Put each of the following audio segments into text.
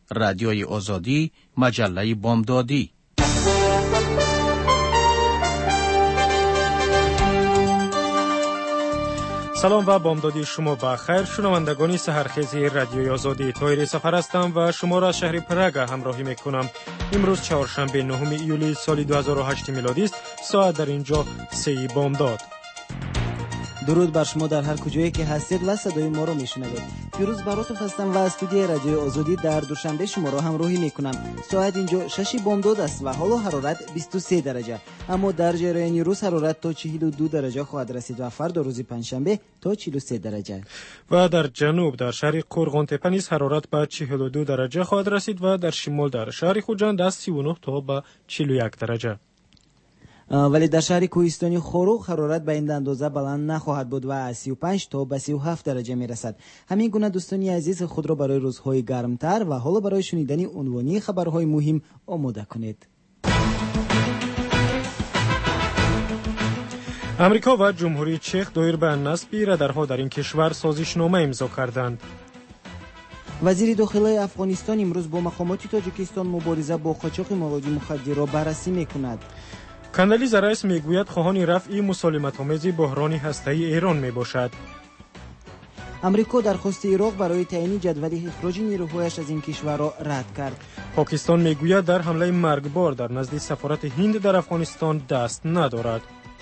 رادیوی آزادی، مجله بامدادی. سلام و بامدادی شما بخیر. شنوندگان سحرخیزی رادیوی آزادی طاهر سفر هستم و شما را از شهر پراگ همراهی میکنم. امروز چهارشنبه 9 ایولی سال 2008 میلادی است. ساعت در اینجا 3 بامداد. درود بر شما در هر کجایی که هستید و صدای ما رو میشنوید. پیروز براتون هستم و استودیوی رادیو آزادی در دوشنبه شما رو همراهی میکنم. ساعت اینجا 6 بامداد است و حالا حرارت 23 درجه. اما در جریان روز حرارت تا 42 درجه خواهد رسید و فردا روز پنجشنبه تا 43 درجه. و در جنوب در شهر قرغان تپه نیز حرارت به 42 درجه خواهد رسید و در شمال در شهر خوجند از 39 تا به 41 درجه. ولی در شهر کوهستانی خوروغ حرارت به این اندازه بلند نخواهد بود و از 35 تا به 37 درجه می رسد. همین گونه دوستانی عزیز خود را برای روزهای گرمتر و حالا برای شنیدن عنوانی خبرهای مهم آماده کنید. امریکا و جمهوری چک دایر به نصب رادارها در این کشور سازشنامه امضا کردند. وزیر داخلی افغانستان امروز با مقامات تاجیکستان مبارزه با قاچاق مواد مخدر را بررسی می‌کند. کاندالیزا رئیس میگوید خواهان رفع مسالمت‌آمیز بحران هسته‌ای ایران میباشد. امریکا درخواست عراق برای تعیین جدول اخراج نیروهایش از این کشور را رد کرد. پاکستان میگوید در حمله مرگبار در نزد سفارت هند در افغانستان دست ندارد.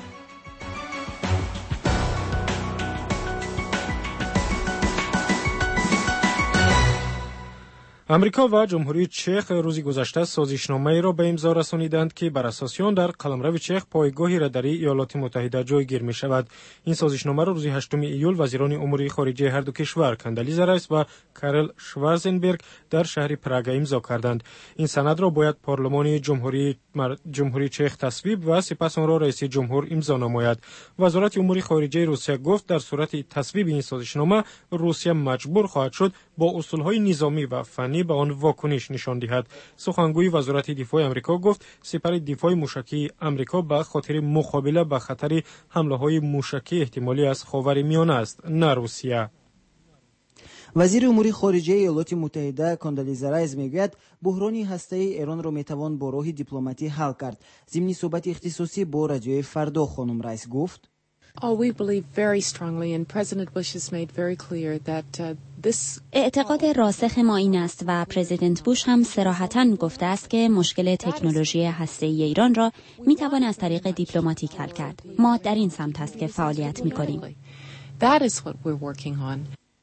امریکا و جمهوری چک روز گذشته سازشنامه‌ای را به امضا رسانیدند که بر اساس آن در قلمرو چک پایگاه راداری ایالات متحده جایگیر می شود. این سازشنامه را روز 8 ایول وزیران امور خارجه هر دو کشور کاندالیزا رئیس و کارل شوارزنبرگ در شهر پراگ امضا کردند. این سند را باید پارلمان جمهوری چک تصویب و سپس آن را رئیس جمهور امضا نماید. وزارت امور خارجه روسیه گفت در صورت تصویب این سازشنامه روسیه مجبور خواهد شد با اصولهای نظامی و فنی به آن واکنش نشان دهد. سخنگوی وزارت دفاع آمریکا گفت سپر دفاع موشکی آمریکا به خاطر مقابله با خطر حمله‌های موشکی احتمالی از خاورمیانه است، نه روسیه. وزیر امور خارجه ایالات متحده کاندالیزا رایس میگوید بحران هسته‌ای ایران را میتوان با راه دیپلماتی حل کرد. ضمن صحبت اختصاصی با رادیوی فردا خانم رایس گفت we believe very strongly and President Bush has made very clear that اعتقاد راسخ ما این است و پرزیدنت بوش هم صراحتاً گفته است که مشکل تکنولوژی هسته‌ای ایران را میتوان از طریق دیپلماتیک حل کرد. ما در این سمت است که فعالیت میکنیم. That is what we're working on.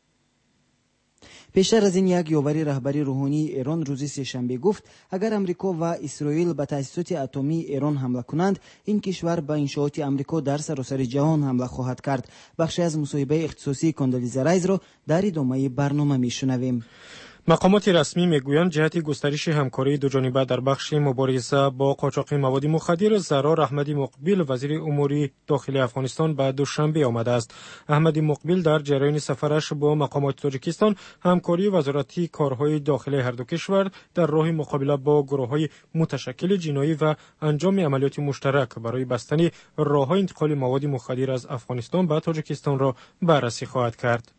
پیشتر از این یک یاوری رهبری روحانی ایران روز سه‌شنبه گفت اگر امریکا و اسرائیل به تأسیسات اتمی ایران حمله کنند این کشور به انشاءات امریکا در سراسر جهان حمله خواهد کرد. بخشی از مصاحبه اختصاصی کاندالیزا رایس را در ادامه برنامه میشنویم. مقامات رسمی میگویند جهت گسترش همکاری دوجانبه در بخش مبارزه با قاچاق مواد مخدر زرار احمدی مقبل وزیر امور داخلی افغانستان به دوشنبه آمده است. احمدی مقبل در جریان سفرش با مقامات تاجیکستان همکاری وزارتی کارهای داخلی هر دو کشور در راه مقابله با گروه‌های متشکل جنایی و انجام عملیات مشترک برای بستن راه‌های انتقال مواد مخدر از افغانستان به تاجیکستان را بررسی خواهد کرد.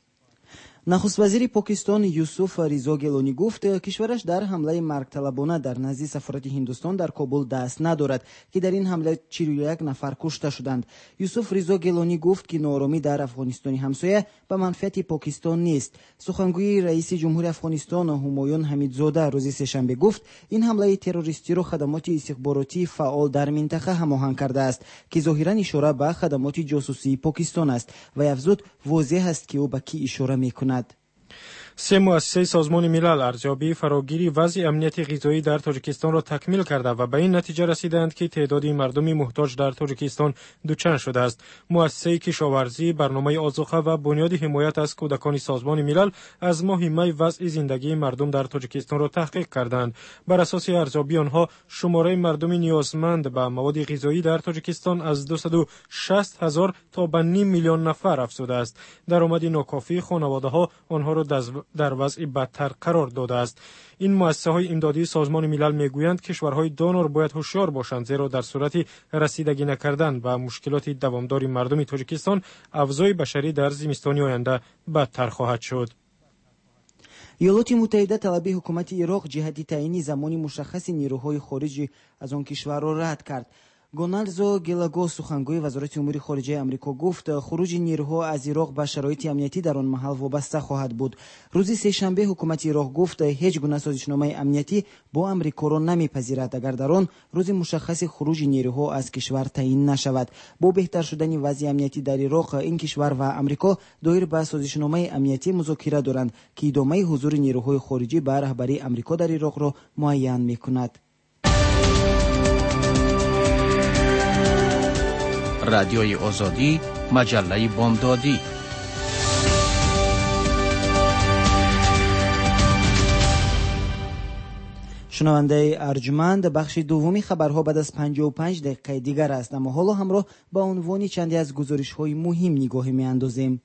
نخست وزیر پاکستان یوسف ریزا گیلانی گفت کشورش در حمله مرگطلبانه در نزد سفارت هندوستان در کابل دست ندارد که در این حمله 41 نفر کشته شدند. یوسف ریزا گیلانی گفت که نارامی در افغانستان همسایه به منفعت پاکستان نیست. سخنگوی رئیس جمهور افغانستان همایون حمیدزاده روز سه‌شنبه گفت این حمله تروریستی را خدمات استخباراتی فعال در منطقه هماهنگ کرده است که ظاهرا اشاره به خدمات جاسوسی پاکستان است و افزود واضح است که او به کی اشاره می‌کند. سه مؤسسه سازمان ملل ارزیابی فراگیری وضع امنیت غذایی در تاجیکستان را تکمیل کرده و به این نتیجه رسیدند که تعداد مردم محتاج در تاجیکستان دوچند شده است. مؤسسه کشاورزی، برنامه آذوقه و بنیاد حمایت از کودکان سازمان ملل از ماه می وضع زندگی مردم در تاجیکستان را تحقیق کردند. بر اساس ارزیابی آنها شماره مردم نیازمند به مواد غذایی در تاجیکستان از 260,000 تا به نیم میلیون نفر افزوده است. درآمد ناکافی خانواده‌ها آنها را در وضع بدتر قرار داده است. این مؤسسه‌های امدادی سازمان ملل میگویند کشورهای دونور باید هوشیار باشند زیرا در صورت رسیدگی نکردن به مشکلات دوامدار مردم تاجیکستان افزای بشری در زمستان آینده بدتر خواهد شد. ایالات متحده طلب حکومت عراق جهت تعیین زمان مشخص نیروهای خارجی از آن کشور را رد کرد. گونالزو گلاگو سخنگوی وزارت امور خارجه آمریکا گفت خروج نیروها از عراق به شرایط امنیتی در آن محل وابسته خواهد بود. روز سه‌شنبه حکومت عراق گفت هیچ گونه سازشنامه امنیتی با آمریکا را نمیپذیرد اگر در آن روز مشخص خروج نیروها از کشور تعیین نشود. با بهتر شدن وضع امنیتی در عراق این کشور و آمریکا دایر به سازشنامه امنیتی مذاکره دارند که ادامه حضور نیروهای خارجی به رهبری آمریکا در عراق را معین می‌کند. رادیوی آزادی، مجله بامدادی. شنونده ارجمند، بخش دومی خبرها بعد از 55 دقیقه دیگر است، اما حالا همراه با عنوان چندی از گزارش‌های مهم نگاهی می‌اندازیم.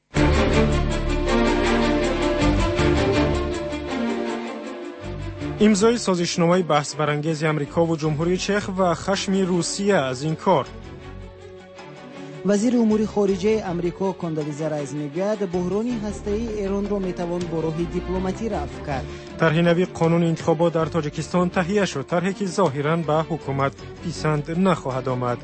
امضای سازشنامه بحث برانگیز آمریکا و جمهوری چک و خشم روسیه از این کار. وزیر امور خارجه آمریکا کاندالیزا رایس میگوید بحران هسته‌ای ایران را میتوان با راه دیپلماتی رفع کرد. طرح نوی قانون انتخابات در تاجیکستان تهیه شد، طرحی که ظاهراً به حکومت پسند نخواهد آمد.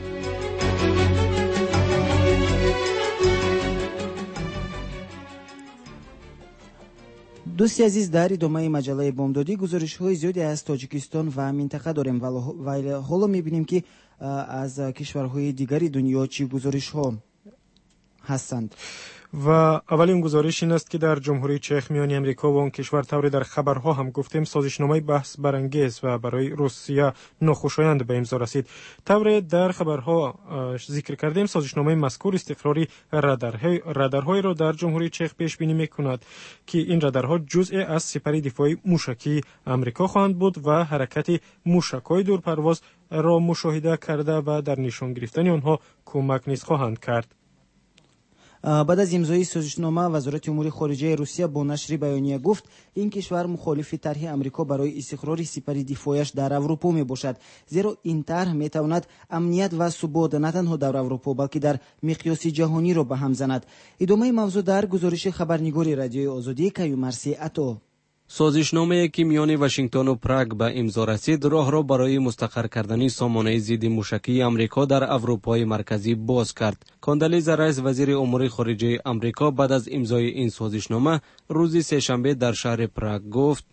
دوستی عزیز، در ادامه مجله بامدادی گزارش‌های زیادی از تاجیکستان و منطقه داریم، ولی حالا می‌بینیم که از کشورهای دیگری دنیا چی گزارش‌ها هستند. و اولین گزارش این است که در جمهوری چک میان امریکا و آن کشور طوری در خبرها هم گفتیم سازشنامه بحث برانگیز و برای روسیه ناخوشایند به امضا رسید. طوری در خبرها ذکر کردیم سازشنامه مذکور استقراری رادارهای را در جمهوری چک پیش بینی میکند که این رادارها جزء از سپر دفاعی موشکی امریکا خواهند بود و حرکت موشک‌های دورپرواز را مشاهده کرده و در نشان گرفتن آنها کمک نیز خواهند کرد. بعد از امضای سازشنامه وزارت امور خارجه روسیه با نشر بیانیه گفت این کشور مخالف طرح آمریکا برای استقرار سپر دفاعیش در اروپا می باشد، زیرا این طرح می تواند امنیت و ثبات نه تنها در اروپا بلکه در مقیاس جهانی را به هم زند. ادامه موضوع در گزارش خبرنگار رادیوی آزادی کیومرثی عطا. سازشنامه‌ای که میان واشنگتن و پراگ به امضا رسید راه را برای مستقر کردن سامانه ضد موشکی آمریکا در اروپای مرکزی باز کرد. کاندالیزا رایس وزیر امور خارجه آمریکا بعد از امضای این سازشنامه روز سه‌شنبه در شهر پراگ گفت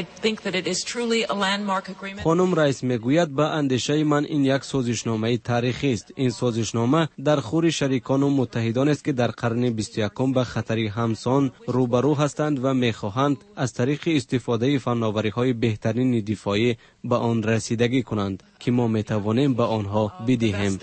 خانم رئیس میگوید به اندیشه من این یک سازشنامه تاریخی است. این سازشنامه در خور شریکان و متحدان است که در قرن 21 به خطری همسان روبرو هستند و میخواهند از طریق استفاده فناوری‌های بهترین دفاعی به آن رسیدگی کنند که ما میتوانیم به آنها بدهیم.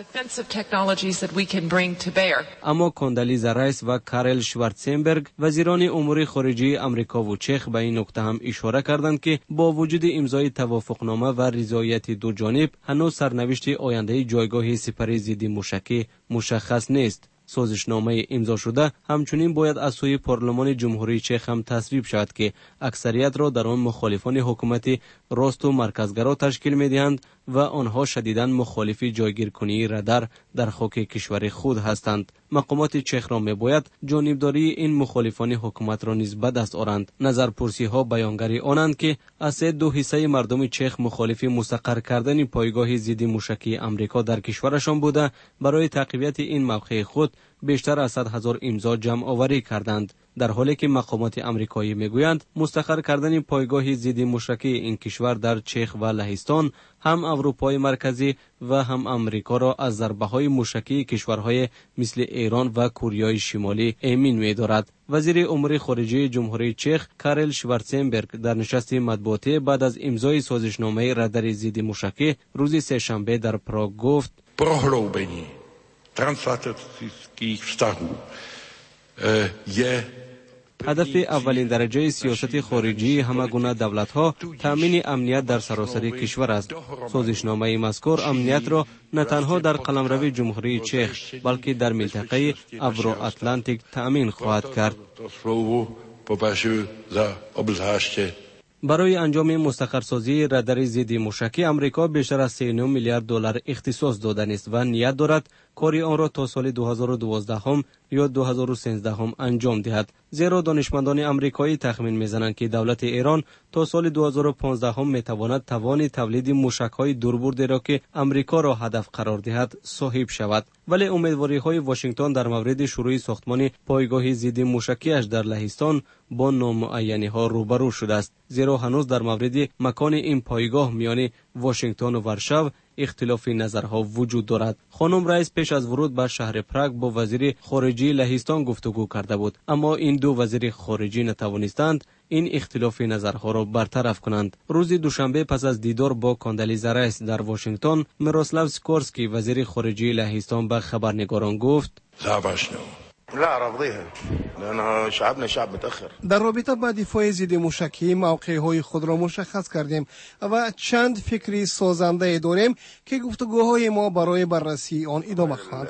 اما کاندالیزا رایس و کارل شوارتزنبرگ وزیران امور خارجه آمریکا و چک به این نکته هم اشاره کردند که با وجود امضای توافقنامه و رضایت دو جانب هنوز سرنوشت آینده جایگاه سپر ضد موشکی مشخص نیست. سازشنامه امضا شده همچنین باید از سوی پارلمان جمهوری چک هم تصویب شود که اکثریت را در آن مخالفان حکومت راست و مرکزگرا تشکیل می‌دهند و آنها شدیداً مخالف جایگیر کنی رادار در خاک کشور خود هستند. مقامات چک را می‌باید جانبداری این مخالفان حکومت را نیز به دست آورند. نظرپرسی‌ها بیانگر آنند که از 2% مردم چک مخالف مستقر کردن پایگاه ضد موشکی آمریکا در کشورشان بوده برای تقویت این موقع خود بیشتر از 100,000 امضا جمع آوری کردند، در حالی که مقامات آمریکایی میگویند مستقر کردن پایگاه ضد موشکی این کشور در چک و لهستان هم اروپای مرکزی و هم آمریکا را از ضربه‌های موشکی کشورهای مثل ایران و کره شمالی امین می‌دارد. وزیر امور خارجه جمهوری چک کارل شوارتزنبرگ در نشست مطبوعاتی بعد از امضای سازشنامه رادار ضد موشکی روز سه‌شنبه در پراگ گفت prohloubení transatlantických vztahů je هدف اولین درجه سیاست خارجی همه گونه دولت‌ها تامین امنیت در سراسر کشور است. سازشنامه مذکور امنیت را نه تنها در قلمرو جمهوری چک بلکه در منطقه اورو-اتلانتیک تامین خواهد کرد. برای انجام مستقرسازی رادار ضد موشکی آمریکا بیشتر از 39 میلیارد دلار اختصاص داده است و نیت دارد کاری آن را تا سال 2012 یا 2013 انجام دهد. زیرا دانشمندان آمریکایی تخمین می‌زنند که دولت ایران تا سال 2015 می‌تواند توان تولید موشک‌های دوربردی را که آمریکا را هدف قرار دهد صاحب شود. ولی امیدواری‌های واشنگتن در مورد شروع ساختمان پایگاه ضد موشکی‌اش در لهستان با نامعینی‌ها روبرو شده است. زیرا هنوز در مورد مکان این پایگاه میان واشنگتن و ورشو اختلاف نظرها وجود دارد. خانم رئیس پیش از ورود به شهر پراگ با وزیر خارجه لهستان گفتگو کرده بود، اما این دو وزیر خارجه نتوانستند این اختلاف نظرها را برطرف کنند. روز دوشنبه پس از دیدار با کاندالیزا رایس در واشنگتن، میروسلاو سیکورسکی وزیر خارجه لهستان به خبرنگاران گفت: در رابطه با دفاع ضد موشکی موقع‌های خود را مشخص کردیم و چند فکری سازنده داریم که گفتگوهای ما برای بررسی آن ادامه خواهند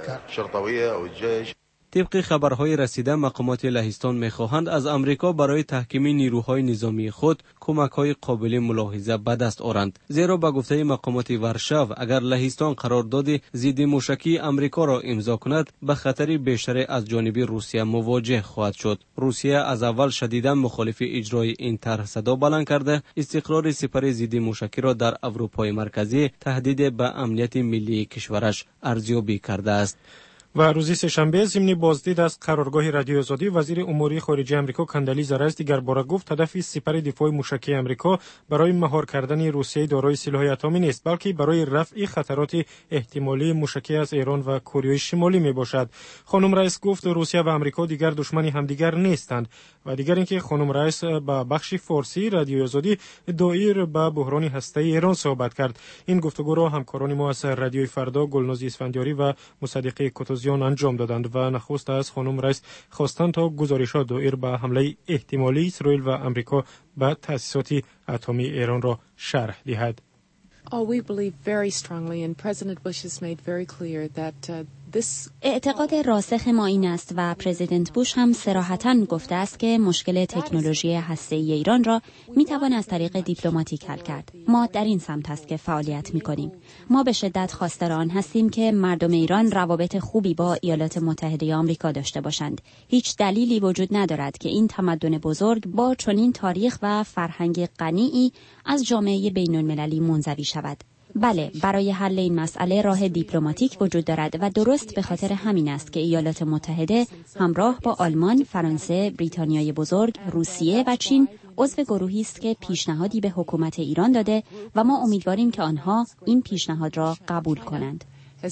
کرد. طبق خبرهای رسیده مقامات لهستان می‌خواهند از آمریکا برای تحکیم نیروهای نظامی خود کمک‌های قابل ملاحظه به دست آورند. زیرا به گفته مقامات ورشو اگر لهستان قرارداد ضد موشکی آمریکا را امضا کند به خطر بیشتر از جانب روسیه مواجه خواهد شد. روسیه از اول شدیداً مخالف اجرای این طرح صدا بلند کرده استقرار سپر ضد موشکی را در اروپای مرکزی تهدید به امنیت ملی کشورش ارزیابی کرده است. و روز سه‌شنبه ضمن بازدید از قرارگاه رادیو آزادی وزیر امور خارجه آمریکا کاندالیزا رایس دیگر باره گفت هدف سپر دفاع موشکی آمریکا برای مهار کردن روسیه دارای سلاح اتمی نیست، بلکه برای رفع خطرات احتمالی موشکی از ایران و کره شمالی میباشد. خانم رایس گفت روسیه و آمریکا دیگر دشمن همدیگر نیستند و دیگر اینکه خانم رایس با بخش فارسی رادیو آزادی دایر به بحران هسته‌ای ایران صحبت کرد. این گفتگو را همکاران ما از رادیوی فردا گلناز اسفندیاری و مصدق کتوزیان انجام دادند و نخست از خانم رئیس خواستند تا گزارش‌ها دایر به حمله احتمالی اسرائیل و آمریکا به تأسیسات اتمی ایران را شرح دهد. We believe very strongly, and President Bush has made very clear that اعتقاد راسخ ما این است و پرزیدنت بوش هم صراحتاً گفته است که مشکل تکنولوژی هسته‌ای ایران را میتوان از طریق دیپلماتیک حل کرد. ما در این سمت است که فعالیت میکنیم. ما به شدت خواستار آن هستیم که مردم ایران روابط خوبی با ایالات متحده آمریکا داشته باشند. هیچ دلیلی وجود ندارد که این تمدن بزرگ با چنین تاریخ و فرهنگ غنی از جامعه بین‌المللی منزوی شود. بله، برای حل این مسئله راه دیپلماتیک وجود دارد و درست به خاطر همین است که ایالات متحده همراه با آلمان، فرانسه، بریتانیای بزرگ، روسیه و چین عضو گروهی است که پیشنهادی به حکومت ایران داده و ما امیدواریم که آنها این پیشنهاد را قبول کنند.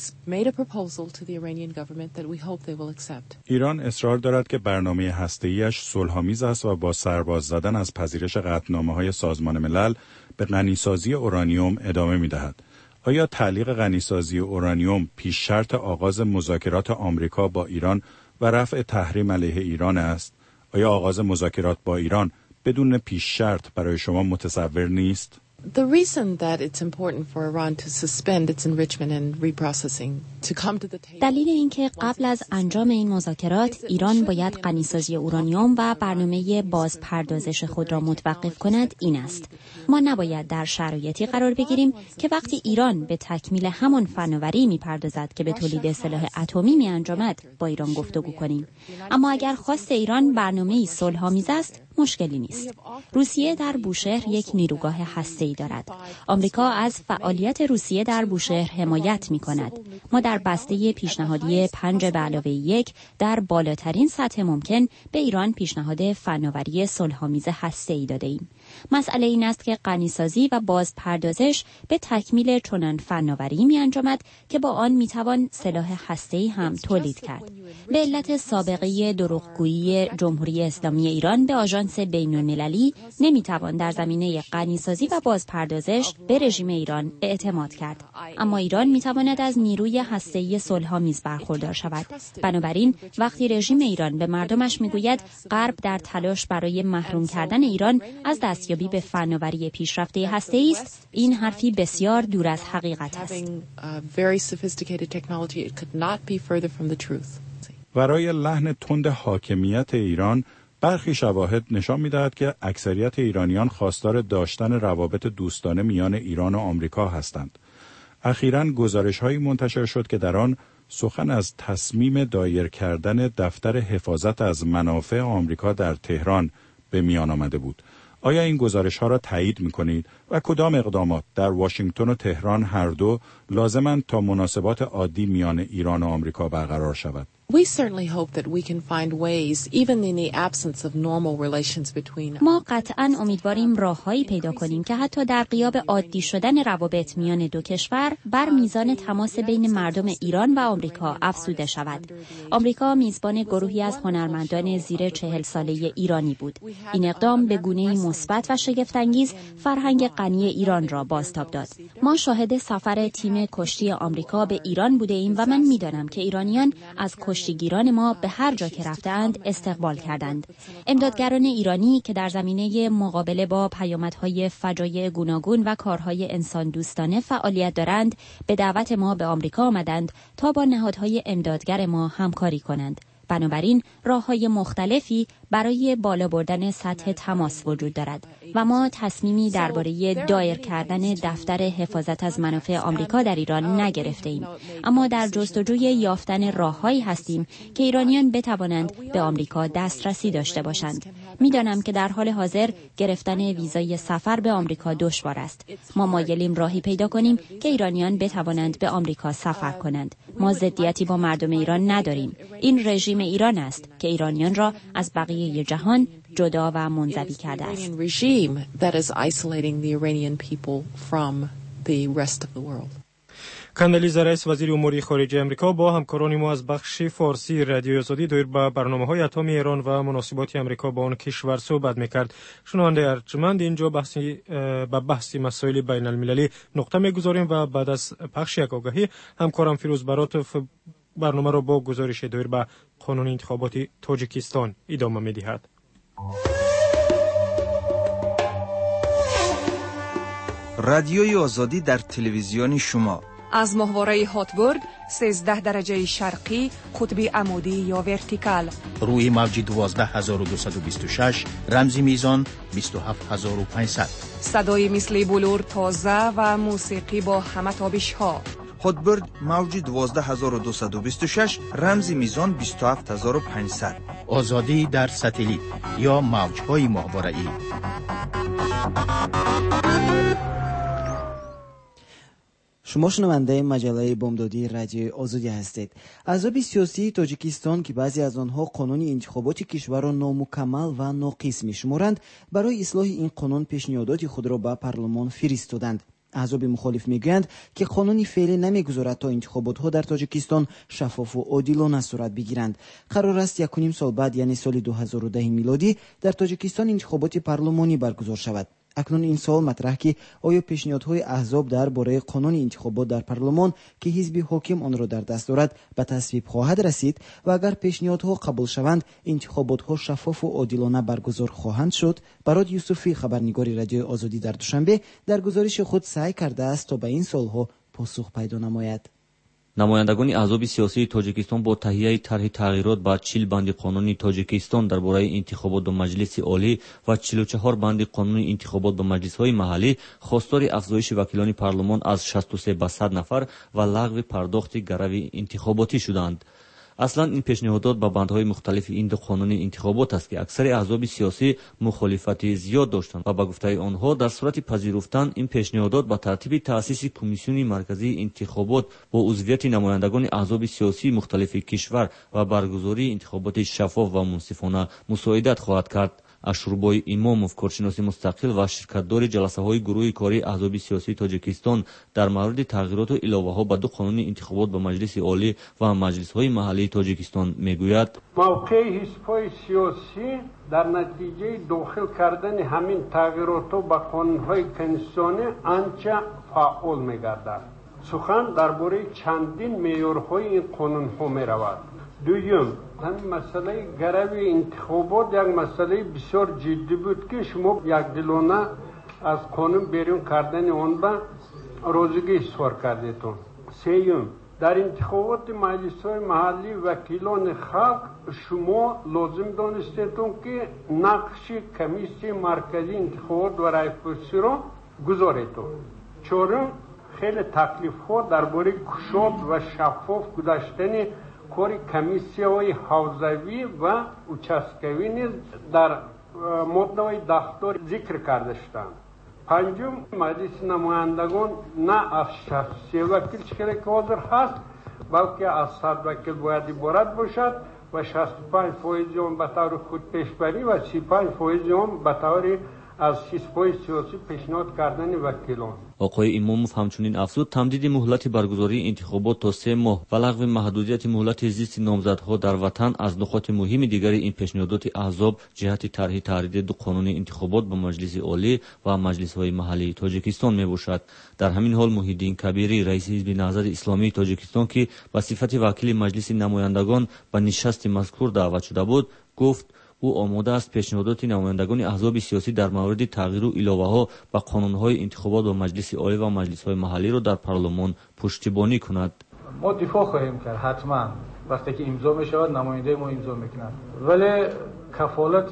ایران اصرار دارد که برنامه هسته‌ایش صلح‌آمیز است و با سرباز زدن از پذیرش قطعنامه‌های سازمان ملل به غنیسازی اورانیوم ادامه می‌دهد. آیا تعلیق غنیسازی اورانیوم پیش شرط آغاز مذاکرات آمریکا با ایران و رفع تحریم علیه ایران است؟ آیا آغاز مذاکرات با ایران بدون پیش شرط برای شما متصور نیست؟ The reason that it's important for Iran to suspend its enrichment and reprocessing to come to the table. دلیل اینکه قبل از انجام این مذاکرات ایران باید غنیسازی اورانیوم و برنامه بازپردازش خود را متوقف کند این است. ما نباید در شرایطی قرار بگیریم که وقتی ایران به تکمیل همان فناوری می‌پردازد که به تولید سلاح اتمی می‌انجامد با ایران گفتگو کنیم. اما اگر خواست ایران برنامه‌ای صلح‌آمیز است مشکلی نیست. روسیه در بوشهر یک نیروگاه هسته‌ای دارد. آمریکا از فعالیت روسیه در بوشهر حمایت می‌کند. ما در بسته پیشنهادی 5+1 در بالاترین سطح ممکن به ایران پیشنهاد فناوری صلح‌آمیز هسته‌ای داده‌ایم. مسئله این است که غنیسازی و بازپردازش به تکمیل چنان فناوری می‌انجامد که با آن می‌توان سلاح هسته‌ای هم تولید کرد. به علت سابقه دروغگویی جمهوری اسلامی ایران به آژانس بین‌المللی نمی‌توان در زمینه غنیسازی و بازپردازش به رژیم ایران اعتماد کرد. اما ایران می‌تواند از نیروی هسته‌ای صلح‌آمیز برخوردار شود. بنابراین وقتی رژیم ایران به مردمش می‌گوید غرب در تلاش برای محروم کردن ایران از دستیابی به فناوری پیشرفته هسته‌ای است، این حرفی بسیار دور از حقیقت است. برای لحن تند حاکمیت ایران برخی شواهد نشان می‌دهد که اکثریت ایرانیان خواستار داشتن روابط دوستانه میان ایران و آمریکا هستند. اخیراً گزارش‌هایی منتشر شد که در آن سخن از تصمیم دایر کردن دفتر حفاظت از منافع آمریکا در تهران به میان آمده بود. آیا این گزارش‌ها را تایید می‌کنید و کدام اقدامات در واشنگتن و تهران هر دو لازمند تا مناسبات عادی میان ایران و آمریکا برقرار شود؟ We certainly hope that we can find ways, even in the absence of normal relations between us. ما قطعاً امیدواریم راههایی پیدا کنیم که حتی در غیاب عادی شدن روابط میان دو کشور بر میزان تماس بین مردم ایران و آمریکا افزوده شود. آمریکا میزبان گروهی از هنرمندان زیر 40 ساله ایرانی بود. این اقدام به گونه‌ای مثبت و شگفت‌انگیز فرهنگ غنی ایران را بازتاب داد. ما شاهد سفر تیم کشتی آمریکا به ایران بوده ایم و من می‌دانم که ایرانیان از کشتیگیران ما به هر جا که رفتند استقبال کردند. امدادگران ایرانی که در زمینه مقابله با پیامدهای فجایع گوناگون و کارهای انسان دوستانه فعالیت دارند، به دعوت ما به آمریکا آمدند تا با نهادهای امدادگر ما همکاری کنند. بنابراین راه‌های مختلفی برای بالا بردن سطح تماس وجود دارد و ما تصمیمی درباره دایر کردن دفتر حفاظت از منافع آمریکا در ایران نگرفته‌ایم، اما در جستجوی یافتن راه‌هایی هستیم که ایرانیان بتوانند به آمریکا دسترسی داشته باشند. می‌دانم که در حال حاضر گرفتن ویزای سفر به آمریکا دشوار است. ما مایلیم راهی پیدا کنیم که ایرانیان بتوانند به آمریکا سفر کنند. ما ضدیتی با مردم ایران نداریم. این رژیم ایران است که ایرانیان را از بقیه جهان جدا و منزوی کرده است. کاندالیزا رئیس وزیر امور خارجه آمریکا با همکاران ما از بخش فارسی رادیو آزادی دایر به برنامه‌های اتمی ایران و مناسبات آمریکا با آن کشور صحبت می‌کرد. شنونده ارجمند، اینجا بحث مسائل بین المللی نقطه می‌گذاریم و بعد از پخش یک آگهی همکارم فیروز براتوف برنامه را با گزارش دایر به قانون انتخابات تاجیکستان ادامه می‌دهد. رادیوی آزادی در تلویزیون شما از ماهواره هاتبورد 13 درجه شرقی قطب عمودی یا ورتیکال، روی موج 12226 رمزی میزان 27500، صدای مثل بلور تازه و موسیقی با همه تابش ها. هاتبورد موج 12226 رمزی میزان 27500. آزادی در ساتلیت یا موج‌های ماهواره‌ای. شما شنونده مجله بامدادی رادیو آزادی هستید. احزاب سیاسی تاجیکستان که بعضی از آنها قانون انتخابات کشور را نامکمل و ناقص می‌شمارند، برای اصلاح این قانون پیشنهادات خود را به پارلمان فرستادند. احزاب مخالف میگویند که قانون فعلی نمیگذارد تا انتخابات‌ها در تاجیکستان شفاف و عادلانه صورت بگیرند. قرار است 1.5 سال بعد، یعنی سال 2010 میلادی، در تاجیکستان انتخابات پارلمانی برگزار شود. اکنون این سوال مطرح که آیا پیشنهادهای احزاب درباره قانون انتخابات در پارلمان که حزب حاکم آن را در دست دارد به تصویب خواهد رسید و اگر پیشنهادها قبول شوند انتخاباتها شفاف و عادلانه برگزار خواهند شد. برات یوسفی، خبرنگار رادیو آزادی، در دوشنبه در گزارش خود سعی کرده است تا به این سوالها پاسخ پیدا نماید. نمایندگان احزاب سیاسی تاجیکستان با تهیه طرح تغییرات با 40 بند قانونی تاجیکستان درباره انتخابات به مجلس عالی و 44 بند قانون انتخابات به مجلس‌های محلی خواستار افزایش وکیلان پارلمان از 63 به 100 نفر و لغو پرداخت گروی انتخاباتی شدند. اصلا این پیشنهادات با بندهای مختلف این دو قانون انتخابات است که اکثر احزاب سیاسی مخالفت زیاد داشتند و با گفته آنها در صورت پذیرفتن این پیشنهادات با ترتیب تأسیس کمیسیون مرکزی انتخابات با عضویت نمایندگان احزاب سیاسی مختلف کشور و برگزاری انتخابات شفاف و منصفانه مساعدت خواهد کرد. اشربای امامов، کارشناس مستقل و شرکتدار جلسه‌های گروه کاری احزاب سیاسی تاجیکستان در مورد تغییرات و الهه‌ها به دو قانون انتخابات به مجلس عالی و مجلس‌های محلی تاجیکستان میگوید: موقع حزب‌های سیاسی در نتیجه داخل کردن همین تغییرات به قانون‌های کنستیتوسیونی آنچه فعال می‌گردد. سخن درباره چندین معیارهای این قانون‌ها می‌رود. دوم، همین مسئله گروی انتخابات یک مسئله بسیار جدی بود که شما یک دلانه از قانون بیرون کردن آن به روزگی اصرار کردیتون. سوم، در انتخابات مجلس‌های محلی وکیلان خلق شما لازم دانستیتون که نقش کمیسیون مرکزی انتخابات و رای‌پرسی را گذاریتون. چهارم، خیلی تکلیف‌ها درباره گشاد و شفاف گذاشتن کار کمیسی‌های حوزوی و участковی نیز در ماده دفتر ذکر کرده شدند. پنجم، مجلس نمایندگان نه از 63 وکیل که حاضر هست بلکه از 100 وکیل باید عبارت باشد و 65% آن به طور خود پیشبری و 35% آن به طور از حزب‌های سیاسی پیشنهاد کردن وکیلان. آقای اماموف همچنین افزود تمدید مهلت برگزاری انتخابات تا 3 ماه و لغو محدودیت مهلت زیست نامزدها در وطن از نکات مهم دیگر این پیشنهادات احزاب جهت طرح تحریر دو قانون انتخابات به مجلس عالی و مجلس‌های محلی تاجیکستان میباشد. در همین حال محیدین کبیری رئیس حزب نهضت اسلامی تاجیکستان که به صفت وکیل مجلس نمایندگان به نشست مذکور دعوت شده بود گفت او آماده است پیشنهادات نمایندگان احزاب سیاسی در مورد تغییر و علاوه‌ها به قانون‌های انتخابات و مجلس عالی و مجلس‌های محلی را در پارلمان پشتیبانی کند. ما دفاع خواهیم کرد حتما وقتی که امضا می‌شود نماینده ما امضا می‌کند، ولی کفالت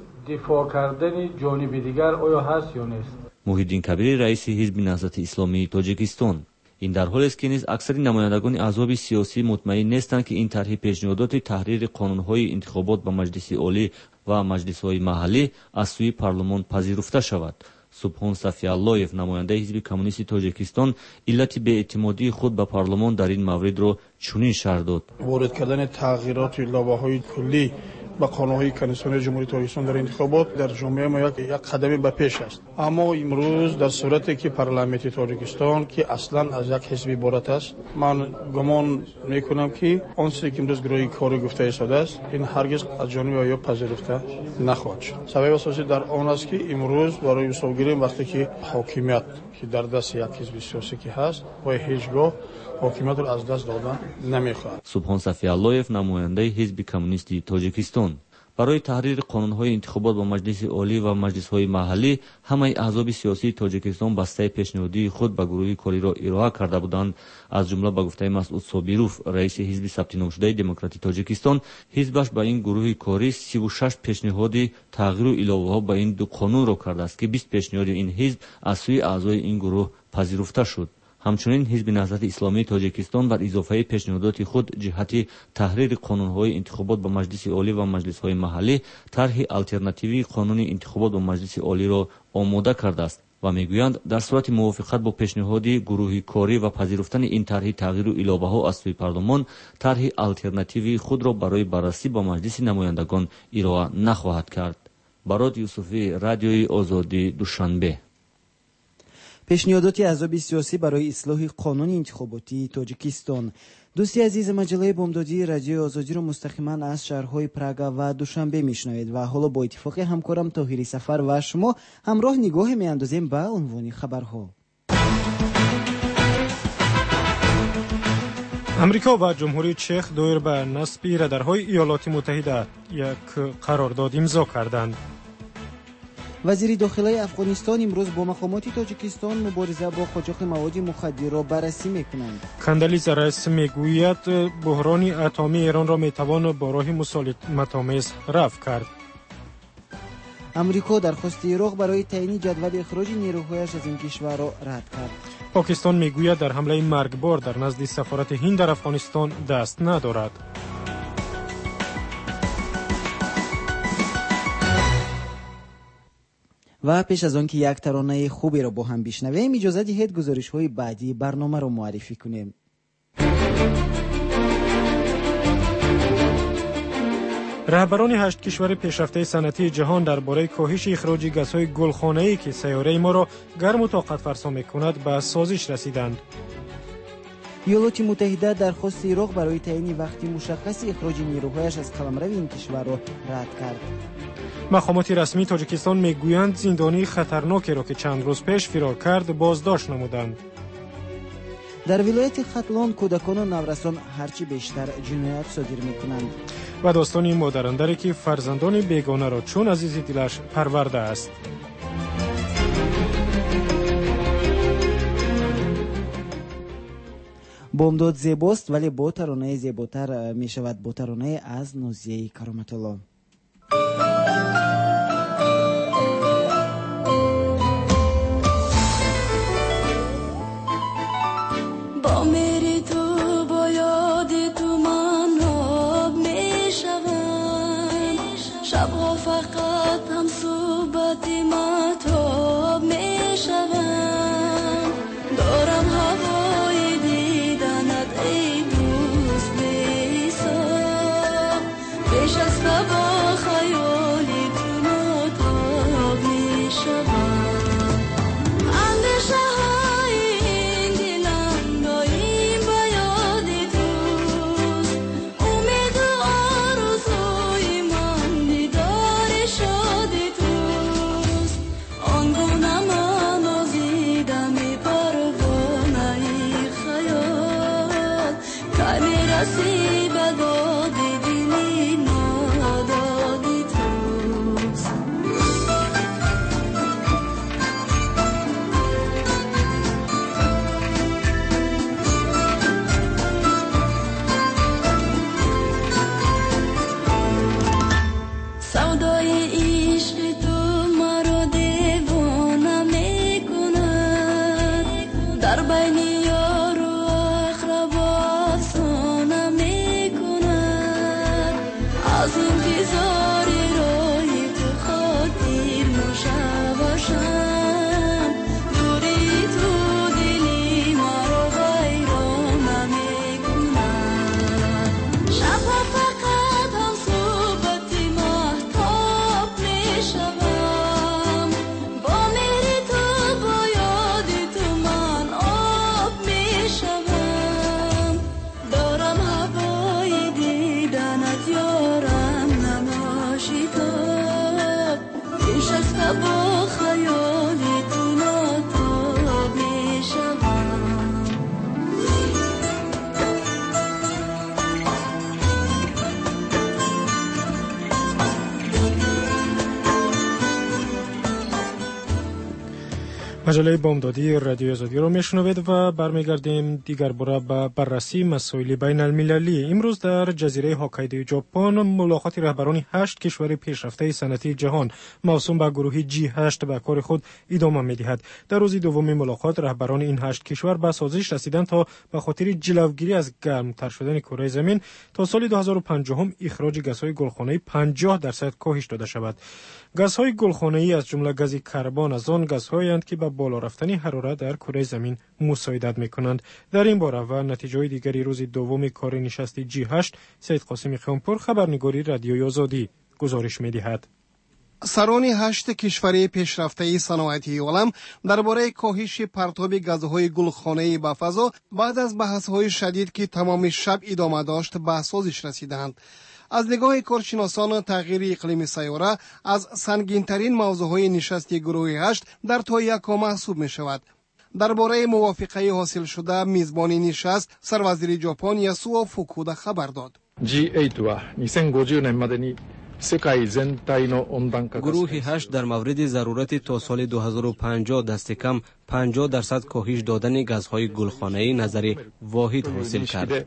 دفاع کردن جانب دیگر آیا هست یا نیست؟ محیدین کبیری رئیس حزب نهضت اسلامی تاجیکستان. این در حالی است که نیز اکثر نمایندگان احزاب سیاسی مطمئن نیستند که این طرح پیشنهادات تحریر قانون‌های انتخابات به مجلس عالی و مجلس‌های محلی از سوی پارلمان پذیرفته شود. سبحان صفی‌الله‌یف نماینده حزب کمونیست تاجیکستان علت بی‌اعتمادی خود به پارلمان در این مورد را چنین شرح داد: وارد کردن تغییرات لایحه‌های کلی با قانون‌های کنستیتوسیون جمهوری تاجیکستان در انتخابات در جامعه ما یک قدم به پیش است. اما امروز در صورتی که پارلمان تاجیکستان که اصلا از یک حزب عبارت است، من گمان میکنم که آن چیزی که امروز گروه کاری گفته ایستاده است این هرگز از جانب آیا پذیرفته نخواهد شد. سبب اساسی در آن است که امروز برای حسابگیری وقتی که حاکمیت که در دست یک حزب سیاسی که هست و هیچگاه حاکمیت را از دست دادن نمیخواهد. سبحان صفی‌الله‌یف نماینده حزب کمونیست تاجیکستان برای تحریر قانون‌های انتخابات با مجلس عالی و مجلس‌های محلی همه احزاب سیاسی تاجیکستان بسته پیشنهادی خود به گروه کاری را ارائه کرده بودند. از جمله به گفته مسعود صابیروف رئیس حزب ثبت نام شده دموکراتی تاجیکستان، حزبش به این گروه کاری 36 پیشنهاد تغییر و علاوه‌ها به این دو قانون را کرده است که 20 پیشنهاد این حزب از سوی اعضای این گروه پذیرفته شد. همچنین حزب نهضت اسلامی تاجیکستان بر اضافه پیشنهادات خود جهت تحریر قانون‌های انتخابات به مجلس عالی و مجلس‌های محلی طرح آلترناتیوی قانون انتخابات به مجلس عالی را آماده کرده است و میگویند در صورت موافقت با پیشنهاد گروه کاری و پذیرفتن این طرح تغییر و علاوه‌ها از سوی پارلمان طرح آلترناتیوی خود را برای بررسی با مجلس نمایندگان ارائه نخواهد کرد. برات یوسفی، رادیوی آزادی، دوشنبه. پیشنهادات احزاب سیاسی برای اصلاح قانون انتخاباتی تاجیکستان. دوستی عزیز، مجله بامدادی رادیو آزادی را مستقیما از شهرهای پراگا و دوشنبه میشنوید و حالا با اتفاق همکارم طاهری سفر و شما همراه نگاه میاندازیم به عنوان خبرها. امریکا و جمهوری چک دایر به نصب رادارهای ایالات متحده یک قرارداد امضا کردند. وزیر داخلی افغانستان امروز با مقامات تاجیکستان مبارزه با قاچاق مواد مخدر را بررسی میکنند. کندالیزا رئیس میگوید بحران اتمی ایران را میتوان با راه مسالمت‌آمیز رفع کرد. امریکا درخواست عراق برای تعیین جدول اخراج نیروهایش از این کشور را رد کرد. پاکستان میگوید در حمله مرگبار در نزد سفارت هند در افغانستان دست ندارد. و پیش از آن که یک ترانه خوبی را با هم بشنویم اجازه دهید گزارش‌های بعدی برنامه را معرفی کنیم. رهبران 8 کشور پیشرفته صنعتی جهان درباره کاهش اخراج گازهای گلخانه‌ای که سیاره ما را گرم و طاقت فرسا می‌کند به سازش رسیدند. ایالات متحده درخواست عراق برای تعیین وقتی مشخص اخراج نیروهایش از قلمرو این کشور را رد کرد. مقامات رسمی تاجیکستان میگویند زندانی خطرناکی را که چند روز پیش فرار کرد بازداشت نمودند. در ولایت ختلان کودکان و نورسان هرچی بیشتر جنایت صادر میکنند. و داستان این مادراندری که فرزندان بیگانه را چون عزیز دلش پرورده است. بامداد زیباست ولی با ترانه زیباتر می شود، با ترانه از نازیه کرامت الله. مجله بامدادی رادیو آزادی را میشنوید و برمیگردیم دیگر باره به بررسی مسائل بین المللی. امروز در جزیره هوکایدو ژاپن ملاقات رهبران 8 کشور پیشرفته صنعتی جهان موسوم به گروه G8 به کار خود ادامه می‌دهد. در روز دوم ملاقات رهبران این 8 کشور به سازش رسیدند تا به خاطر جلوگیری از گرمتر شدن کره زمین تا سال 2050 اخراج گازهای گلخانه‌ای 50% کاهش داده شود. گازهای گلخانه‌ای از جمله گاز کربن از آن گازهایند که به بالا رفتن حرارت در کره زمین مساعدت می‌کنند. در این باره و نتیجه دیگری روز دوم کار نشست G8 سید قاسم خیامپور خبرنگاری رادیوی آزادی گزارش می‌دهد. سران 8 کشور پیشرفته صنعتی عالم درباره کاهش پرتاب گازهای گلخانه‌ای به فضا بعد از بحث‌های شدید که تمام شب ادامه داشت به سازش رسیدند. از نگاه کارشناسان تغییر اقلیم سیاره از سنگین‌ترین موضوعهای نشست گروه 8 در تایکا محسوب می‌شود. درباره موافقه حاصل شده میزبان نشست سروزیر ژاپن یاسوو فوکودا خبر داد. G8 は2050年までに世界全体の温暖化 گروه 8 در مورد ضرورت تا سال 2050 دست کم 50% کاهش دادن گازهای گلخانه‌ای نظری واحد حاصل کرد.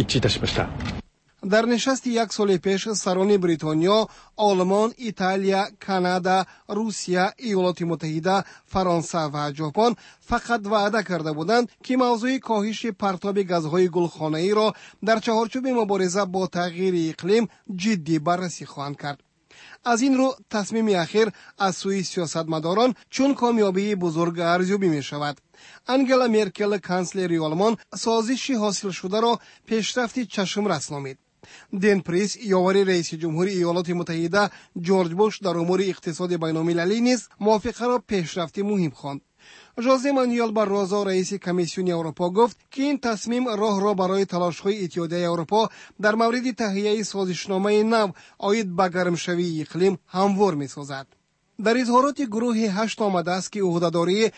در نشست یک سال پیش سران بریتانیا، آلمان، ایتالیا، کانادا، روسیه، ایالات متحده، فرانسه و ژاپن فقط وعده کرده بودند که موضوع کاهش پرتاب گازهای گلخانه‌ای را در چهارچوب مبارزه با تغییر اقلیم جدی بررسی خواهند کرد. از این رو تصمیم اخیر از سوی سیاستمداران چون کامیابی بزرگ ارزیابی می شود. انگلا مرکل کانسلر آلمان سازش حاصل شده را پیشرفتی چشم رس نامید. دین پریس یاوری رئیس جمهوری ایالات متحده جورج بوش در امور اقتصاد بین‌المللی نیز موافقه را پیشرفتی مهم خواند. ژوزه مانوئل باروزو رئیس کمیسیون اروپا گفت که این تصمیم راه را برای تلاش‌های اتحادیه اروپا در مورد تهیه سازشنامه نو عاید به گرمشوی اقلیم هموار می‌سازد. در اظهارات گروه 8 آمده است که عهده‌داری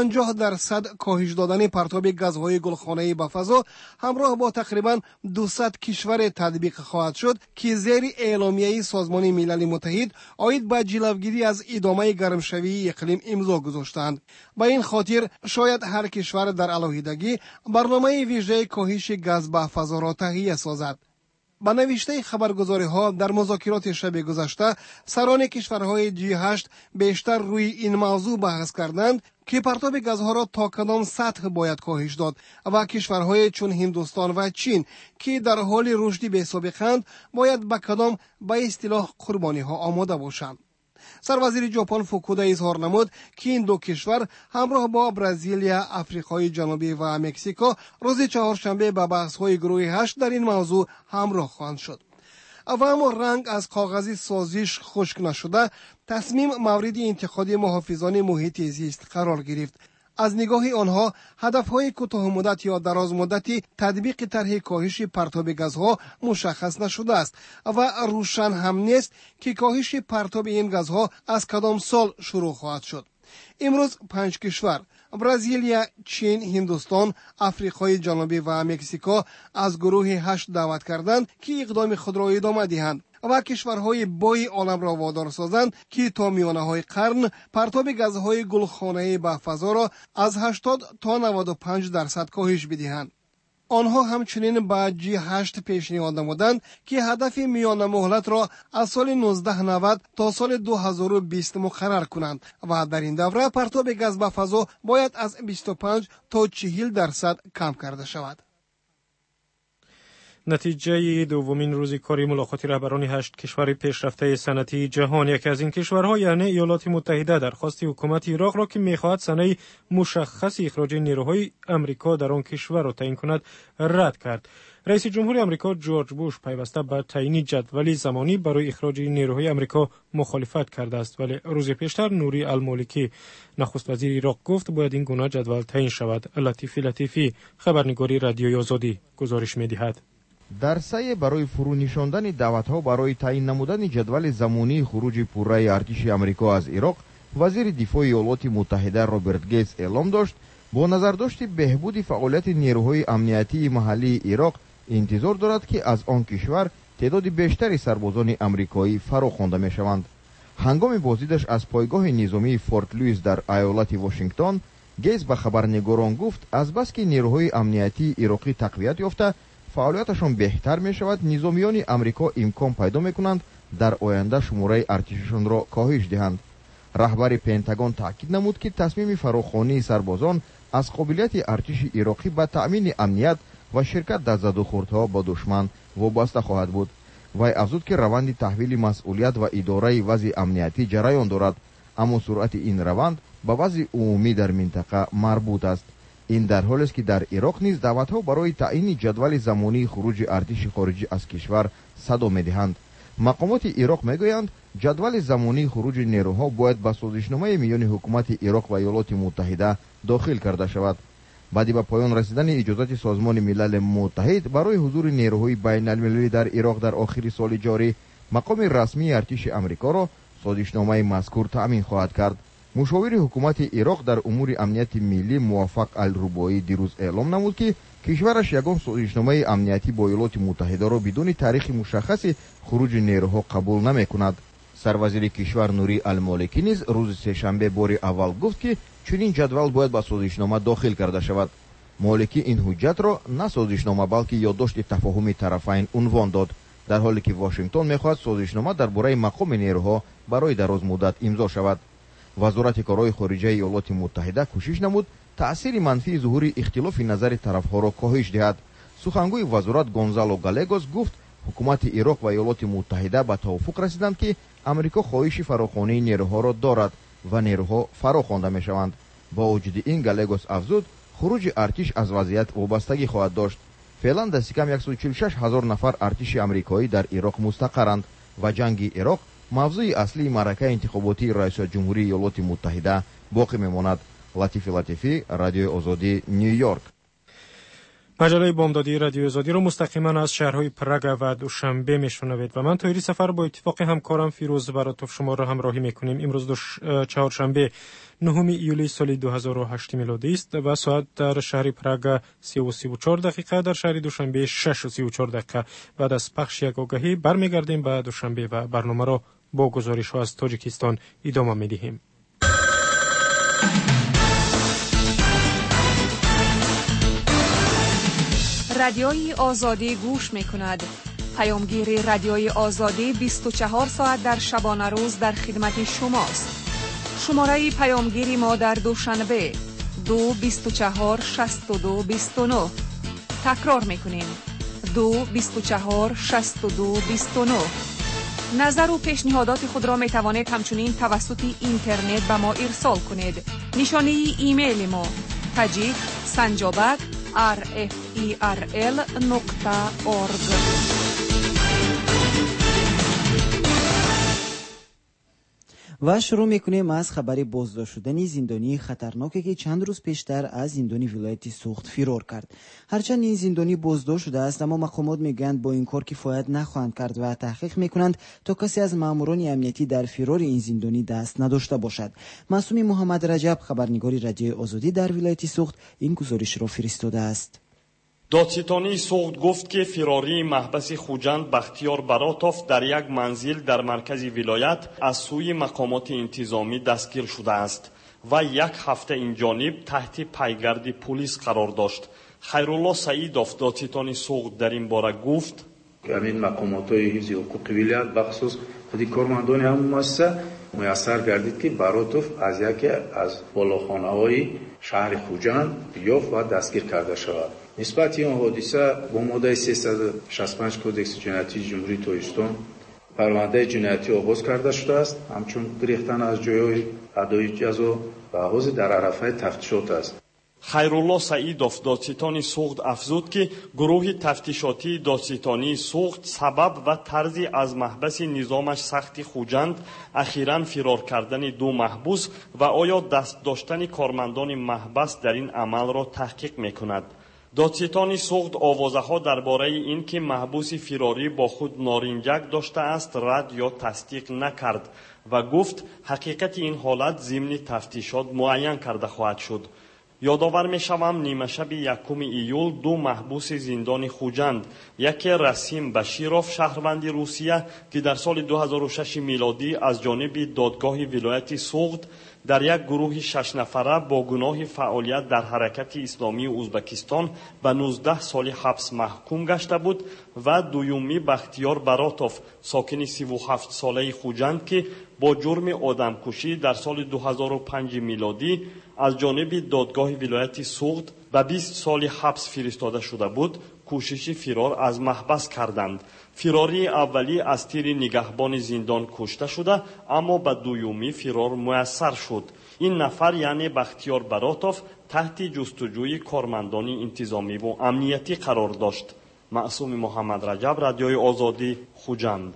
50% کاهش دادن پرتاب گازهای گلخانه‌ای به فضا همراه با تقریباً 200 کشور تطبیق خواهد شد که زیر اعلامیه سازمان ملل متحد عاید به جلوگیری از ادامه گرمشوی اقلیم امضا گذاشتند. به این خاطر شاید هر کشور در علاهیدگی برنامه ویژه کاهش گاز به فضا را تهیه سازد. با نوشته خبرگزاری‌ها در مذاکرات شب گذشته سران کشورهای G8 بیشتر روی این موضوع بحث کردند که پرتاب گازها را تا کدام سطح باید کاهش داد و کشورهای چون هندوستان و چین که در حال رشد بی‌سابقه‌اند باید به کدام به اصطلاح قربانی‌ها آماده باشند. سروزیر ژاپن فوکودا اظهار نمود که این دو کشور همراه با برزیل، آفریقای جنوبی و مکزیکو روز چهارشنبه به بحث‌های گروه 8 در این موضوع همراه خواهند شد. اما رنگ از کاغذ سازش خشک نشده، تصمیم مورد انتقاد محافظان محیط زیست قرار گرفت. از نگاه آنها هدفهای کوتاه مدت یا دراز مدتی تطبیق طرح کاهش پرتاب گازها مشخص نشده است و روشن هم نیست که کاهش پرتاب این گازها از کدام سال شروع خواهد شد. امروز 5 کشور برزیل، چین، هندوستان، آفریقای جنوبی و مکزیکو از گروه 8 دعوت کردند که اقدام خود را ادامه دهند و کشورهای بای عالم را وادار سازند که تا میانه‌های قرن پرتاب گازهای گلخانه‌ای به فضا را از 80 تا 95% کاهش بدهند. آنها همچنین به G8 پیشنهاد نمودند که هدف میانه مهلت را از سال 1990 تا سال 2020 مقرر کنند و در این دوره پرتاب گاز به فضا باید از 25 تا 40% کم کرده شود. نتیجه دومین روز کاری ملاقات رهبران 8 کشور پیشرفته صنعتی جهان، یکی از این کشورها یعنی ایالات متحده، درخواست حکومت عراق را که می‌خواهد سنه مشخص اخراج نیروهای آمریکا در آن کشور را تعیین کند رد کرد. رئیس جمهور آمریکا جورج بوش پیوسته به تعیین جدول زمانی برای اخراج نیروهای آمریکا مخالفت کرده است، ولی روز پیشتر نوری المالکی نخست وزیر عراق گفت باید این گونه جدول تعیین شود. لطیفی خبرنگاری رادیوی آزادی گزارش می‌دهد. در سعی برای فرو نشاندن دعوت‌ها برای تعیین نمودن جدول زمانی خروج پوررأی ارتش آمریکا از عراق، وزیر دفاع ایالات متحده رابرت گیتس اعلام داشت با نظرداشت بهبود فعالیت نیروهای امنیتی محلی عراق انتظار دارد که از آن کشور تعداد بیشتری سربازان آمریکایی فرا خوانده می‌شوند. ҳангоми боздидаш аз пойгоҳи низомии форт луис дар айолати Вашингтон, Гейс ба хабарнигорон гуфт аз баски нерӯҳои амниятии ироқӣ тақвият ёфта, фаъолияташон беҳтар мешавад, низомиёни амрико имкон пайдо мекунанд дар оянда шумораи артишашонро коҳиш диҳанд. раҳбари пентагон таъкид намуд, ки тасмими фарохонии сарбозон аз қобилияти артиши ироқӣ ба таъмини амният ва ширкат дар задухӯрдҳо ба душман вобаста хоҳад буд. вай афзуд, ки раванди таҳвили масъулият ва идораи вазъи амниятӣ ҷараён дорад, аммо суръати ин раванд ба вазъи умумӣ дар минтақа марбут аст. ин дар ҳолест, ки дар ироқ низ даъватҳо барои таъйини ҷадвали замонии хуруҷи артиши хориҷӣ аз кишвар садо медиҳанд. мақомоти ироқ мегӯянд, ҷадвали замонии хуруҷи нерӯҳо бояд ба созишномаи миёни ҳукумати ироқ ва иёлоти муттаҳида дохил карда шавад. баъди ба поён расидани иҷозати созмони милали муттаҳид барои ҳузури нерӯҳои байналмилалӣ дар ироқ дар охири соли ҷорӣ, мақоми расмии артиши амрикоро созишномаи мазкур таъмин хоҳад кард. мушовири ҳукумати ироқ дар умури амнияти миллӣ муваффақ алрубоӣ дирӯз эълом намуд, ки кишвараш ягон созишномаи амниятӣ бо иёлоти муттаҳидаро бидуни таърихи мушаххаси хуруҷи нерӯҳо қабул намекунад. сарвазири кишвар Нурӣ Алмоликӣ низ рӯзи сешанбе бори аввал гуфт, ки чунин ҷадвал бояд ба созишнома дохил карда шавад. моликӣ ин ҳуҷҷатро на созишнома, балки ёддошти тафоҳуми тарафайн унвон дод, дар ҳоле ки Вашингтон мехоҳад созишнома дар бораи мақоми нерӯҳо барои дарозмуддат имзо шавад. вазорати корҳои хориҷаи иёлоти муттаҳида кӯшиш намуд таъсири манфии зуҳури ихтилофи назари тарафҳоро коҳиш диҳад. сухангӯи вазорат Гонзало Галегос гуфт, ҳукумати ироқ ва иёлоти муттаҳида ба тавофуқ расиданд, ки амрико хоҳиши фарохонии нерӯҳоро дорад ва нерӯҳо фарохонда мешаванд. бо вуҷуди ин, Галегос афзуд, хуруҷи артиш аз вазъият вобастагӣ хоҳад дошт. феълан дасти кам 146 000 нафар артиши амрикоӣ дар ироқ мустақарранд ва ҷанги ироқ мавзӯи аслии маъракаи интихоботии раисиётҷумҳурии иёлоти муттаҳида боқӣ мемонад. латифи латифӣ, радиои озодӣ, нью йорк. маҷалаи бомдодии радиои озодиро мустақиман аз шаҳрҳои Прага ва Душанбе мешунавед ва ман тоҳири сафар бо иттифоқи ҳамкорам Фирӯз Баротов шуморо ҳамроҳӣ мекунем. имрӯз чаҳоршанбе 9 июли соли 2008 милодист ва соат дар шаҳри Прага 3:34 дақиқа, дар шаҳри Душанбе 6:34 дақиқа. баъд аз пахши як огаҳӣ бармегардем ба Душанбе ва барномаро бо гузоришҳо аз Тоҷикистон идома медиҳем. رادیوی آزادی گوش می کند. پیامگیر رادیوی آزادی 24 ساعت در شبانه روز در خدمت شماست. شماره پیامگیری ما در دوشنبه 224 62 29. تکرار می کنیم 224 62 29. نظر و پیشنهادات خود را می توانید همچنین توسط اینترنت به ما ارسال کنید. نشانی ایمیل ما تاجیک سنجابک rferl.org. و شروع میکنیم از خبری بازداشت شدن زندانی خطرناکی که چند روز پیشتر از زندانی ولایت سوخت فرار کرد. هرچند این زندانی بازداشت شده است، اما مقامات میگویند با این کار کفایت نخواهند کرد و تحقیق میکنند تا کسی از ماموران امنیتی در فرار این زندانی دست نداشته باشد. معصومی محمد رجب، خبرنگار رادیوی آزادی در ولایت سوخت، این گزارش را فرستاده است. دادستانی سوخت گفت که فراری محبس خوجند بختیار براتوف در یک منزل در مرکز ولایت از سوی مقامات انتظامی دستگیر شده است و یک هفته این جانب تحت پیگرد پلیس قرار داشت. خیرالله سعیدوف دادستانی سوخت در این باره گفت همین مقامات حفظ حقوق ولایت بخصوص خودی کارمندان همون مؤسسه میسر گردید که براتوف از یکی از بالاخانه‌های شهر خوجند یافت و دستگیر کرده شود. نسبت این حادثه با ماده 365 کدکس جنایتی جمهوری تاجیکستان پرونده جنایتی آغاز کرده شده است، همچون گرفتن از جایهای ادای جزا و آغاز در عرصه تفتیشات است. خیرالله سعیدوف دادستانی سوخت افزود که گروه تفتیشاتی دادستانی سوخت سبب و طرزی از محبس نظامش سخت خوجند اخیراً فرار کردن دو محبوس و آیا دست داشتن کارمندان محبس در این عمل را تحقیق میکند. دادستانی سوخت آوازه‌ها درباره این که محبوس فراری با خود نارنجک داشته است رد یا تصدیق نکرد و گفت حقیقت این حالت ضمن تفتیشات معین کرده خواهد شد. یادآور می‌شوم نیمه شب 1 ایول 2 محبوس زندان خوجند، یکی رسیم بشیروف شهروند روسیه که در سال 2006 میلادی از جانب دادگاه ولایت سوغد در یک گروه 6 نفره با گناه فعالیت در حرکت اسلامی ازبکستان به 19 سال حبس محکوم گشته بود و دویمی بختیار براتوف ساکن 37 ساله خوجند که با جرم آدمکشی در سال 2005 میلادی از جانب دادگاه ولایت سوغد به 20 سال حبس فرستاده شده بود، کوشش فرار از محبس کردند. فراری اولی از تیر نگهبان زندان کشته شده، اما به دویمی فرار میسر شد. این نفر یعنی بختیار براتوف تحت جستجوی کارمندان انتظامی و امنیتی قرار داشت. معصوم محمد رجب، رادیوی آزادی، خوجند.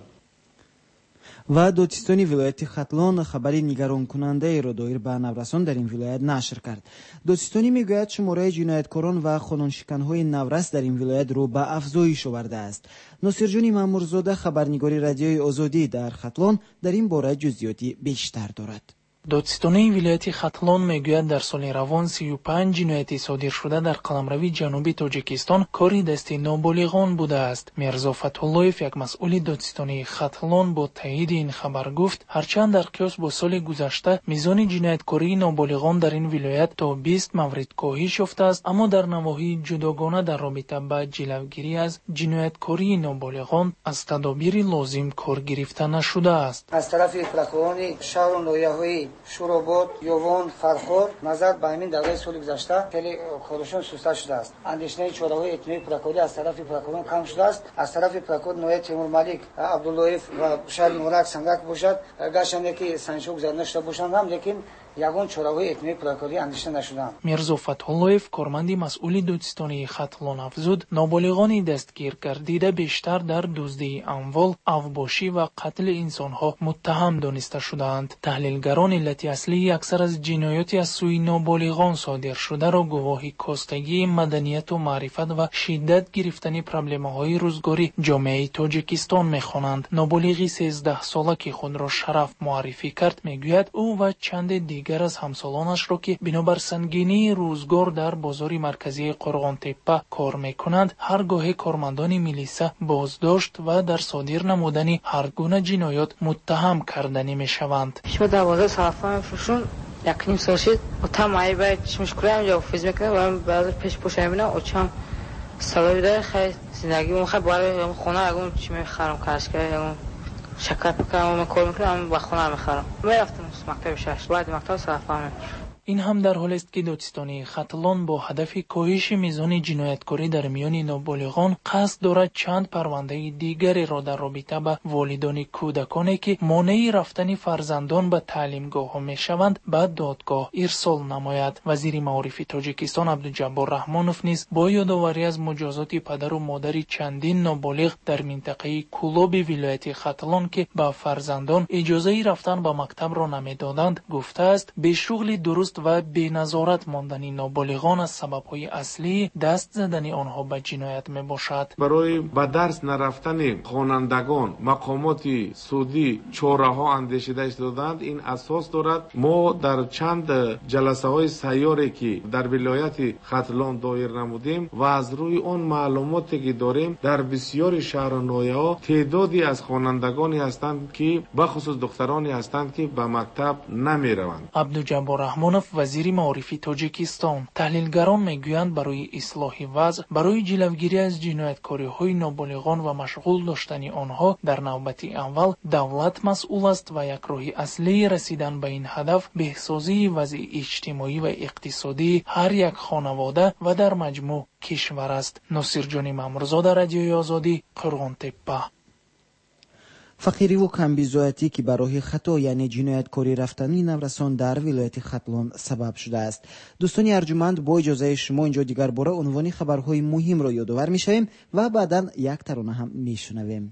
و دادستانی ولایت ختلان خبری نگران کننده را دایر به نورسان در این ولایت نشر کرد. دادستانی میگوید شماره جنایتکاران و قانونشکن‌های نورس در این ولایت رو به افزایش آورده است. ناصرجان مامورزاده، خبرنگار رادیوی آزادی در ختلان، در این باره جزئیاتی بیشتر دارد. دادستانی ولایت ختلان میگوید در سال روان 35 جنایتی صادر شده در قلمروی جنوبی تاجیکستان کاری دست نابالغان بوده است. میرزا فتح‌اللهیف، یک مسئول دادستانی ختلان، با تایید این خبر گفت هرچند در قیاس با سال گذشته میزان جنایتکاری نابالغان در این ولایت تا 20 مورد کاهش یافته است، اما در نواحی جداگانه در رابطه با جلوگیری از جنایتکاری نابالغان از تدابیر لازم کار گرفته نشده است. از طرف پروکورور شهر و ناحیه‌های شوراباد، یوان، فرخور نظر به همین دوره سال گذشته خیلی کارشون سسته شده است. اندیشنه چهاره‌های اطلاعی پروکوری از طرف پروکورور کم شده است. از طرف پروکورور نوید تیمور ملیک، عبداللهیف و شهر مورک سنگک باشد، گشتن که سنجو گذرنده شده باشند، هم لیکن یگان چهاره‌های اطلاعی پروکوری اندیشنه نشدند. میرزا فتح‌اللهیف، کارمند مسئول دادستانی ختلان، افزود نابالغان دستگیر گردیده بیشتر در دزدی اموال، اوباشی و قتل انسان‌ها متهم دانسته شدند. تحلیلگران علت اصلی اکثر از جنایات از سوی نابالغان صادر شده را گواهی کاستگی مدنیت و معرفت و شدت گرفتن پروبلم‌های روزگاری جامعه تاجیکستان می‌خوانند. نابالغی 13 ساله که خود را شرف معرفی کرد میگوید او و چند دیگر از همسالانش را که بنابر سنگینی روزگار در بازار مرکزی قرغانتپه کار می‌کنند هر گاه کارمندان میلیسا بازداشت و در صادر نمودن هر گونه جنایات متهم کردنی می‌شوند. شما 12 سال فروشون یک نیم سال شد و تمایی باید چشمش کنم یا فیز میکنم و من بعد پیش پوشم میبینم و چم سالایی داره خیلی زندگی من خیلی برای خونه اگه چی میخرم کارشگاه یا شکر پکرم و من کار میکنم و خونه میخرم. میرفتم مکتب 6 بعد مکتب صرفم. این هم در حالی است که دادستانی ختلان با هدف کاهش میزان جنایتکاری در میان نابالغان قصد دارد چند پرونده دیگری را در رابطه با والدان کودکانی که مانع رفتن فرزندان به تعلیمگاه میشوند به دادگاه ارسال نماید. وزیر معارف تاجیکستان عبدالجبار رحمانوف نیز با یادآوری از مجازات پدر و مادر چندین نابالغ در منطقه کولاب ولایت ختلان که به فرزندان اجازه رفتن به مکتب را نمیدادند گفته است به شغل درست و بی نظارت ماندن نابالغان از سبب‌های اصلی دست زدن آنها به جنایت می باشد. برای به درس نرفتن خوانندگان مقامات سودی چاره‌ها اندیشیده دادند. این اساس دارد ما در چند جلسه های سیاری که در ولایت ختلان دایر نمودیم و از روی آن معلوماتی که داریم در بسیاری شهر و ناحیه‌ها تعدادی از خوانندگانی هستند که به خصوص دخترانی هستند که به مکتب نمی‌روند. عبدالجبار رحمانوف، وزیر معارف تاجیکستان. تحلیلگران میگویند برای اصلاح وضع، برای جلوگیری از جنایتکاری‌های نابالغان و مشغول داشتن آنها در نوبت اول دولت مسئول است و یک راه اصلی رسیدن به این هدف بهسازی وضع اجتماعی و اقتصادی هر یک خانواده و در مجموع کشور است. ناصرجان مامورزاده، رادیوی آزادی، قرغانتپه. فقیری و کمبیزایتی که برای خطا یعنی جنایتکاری رفتنی نورسان در ولایت ختلان سبب شده است. دوستان ارجمند، با اجازه شما اینجا دیگر باره عنوان خبرهای مهم را یادآور می‌شویم و بعداً یک ترانه هم میشنویم.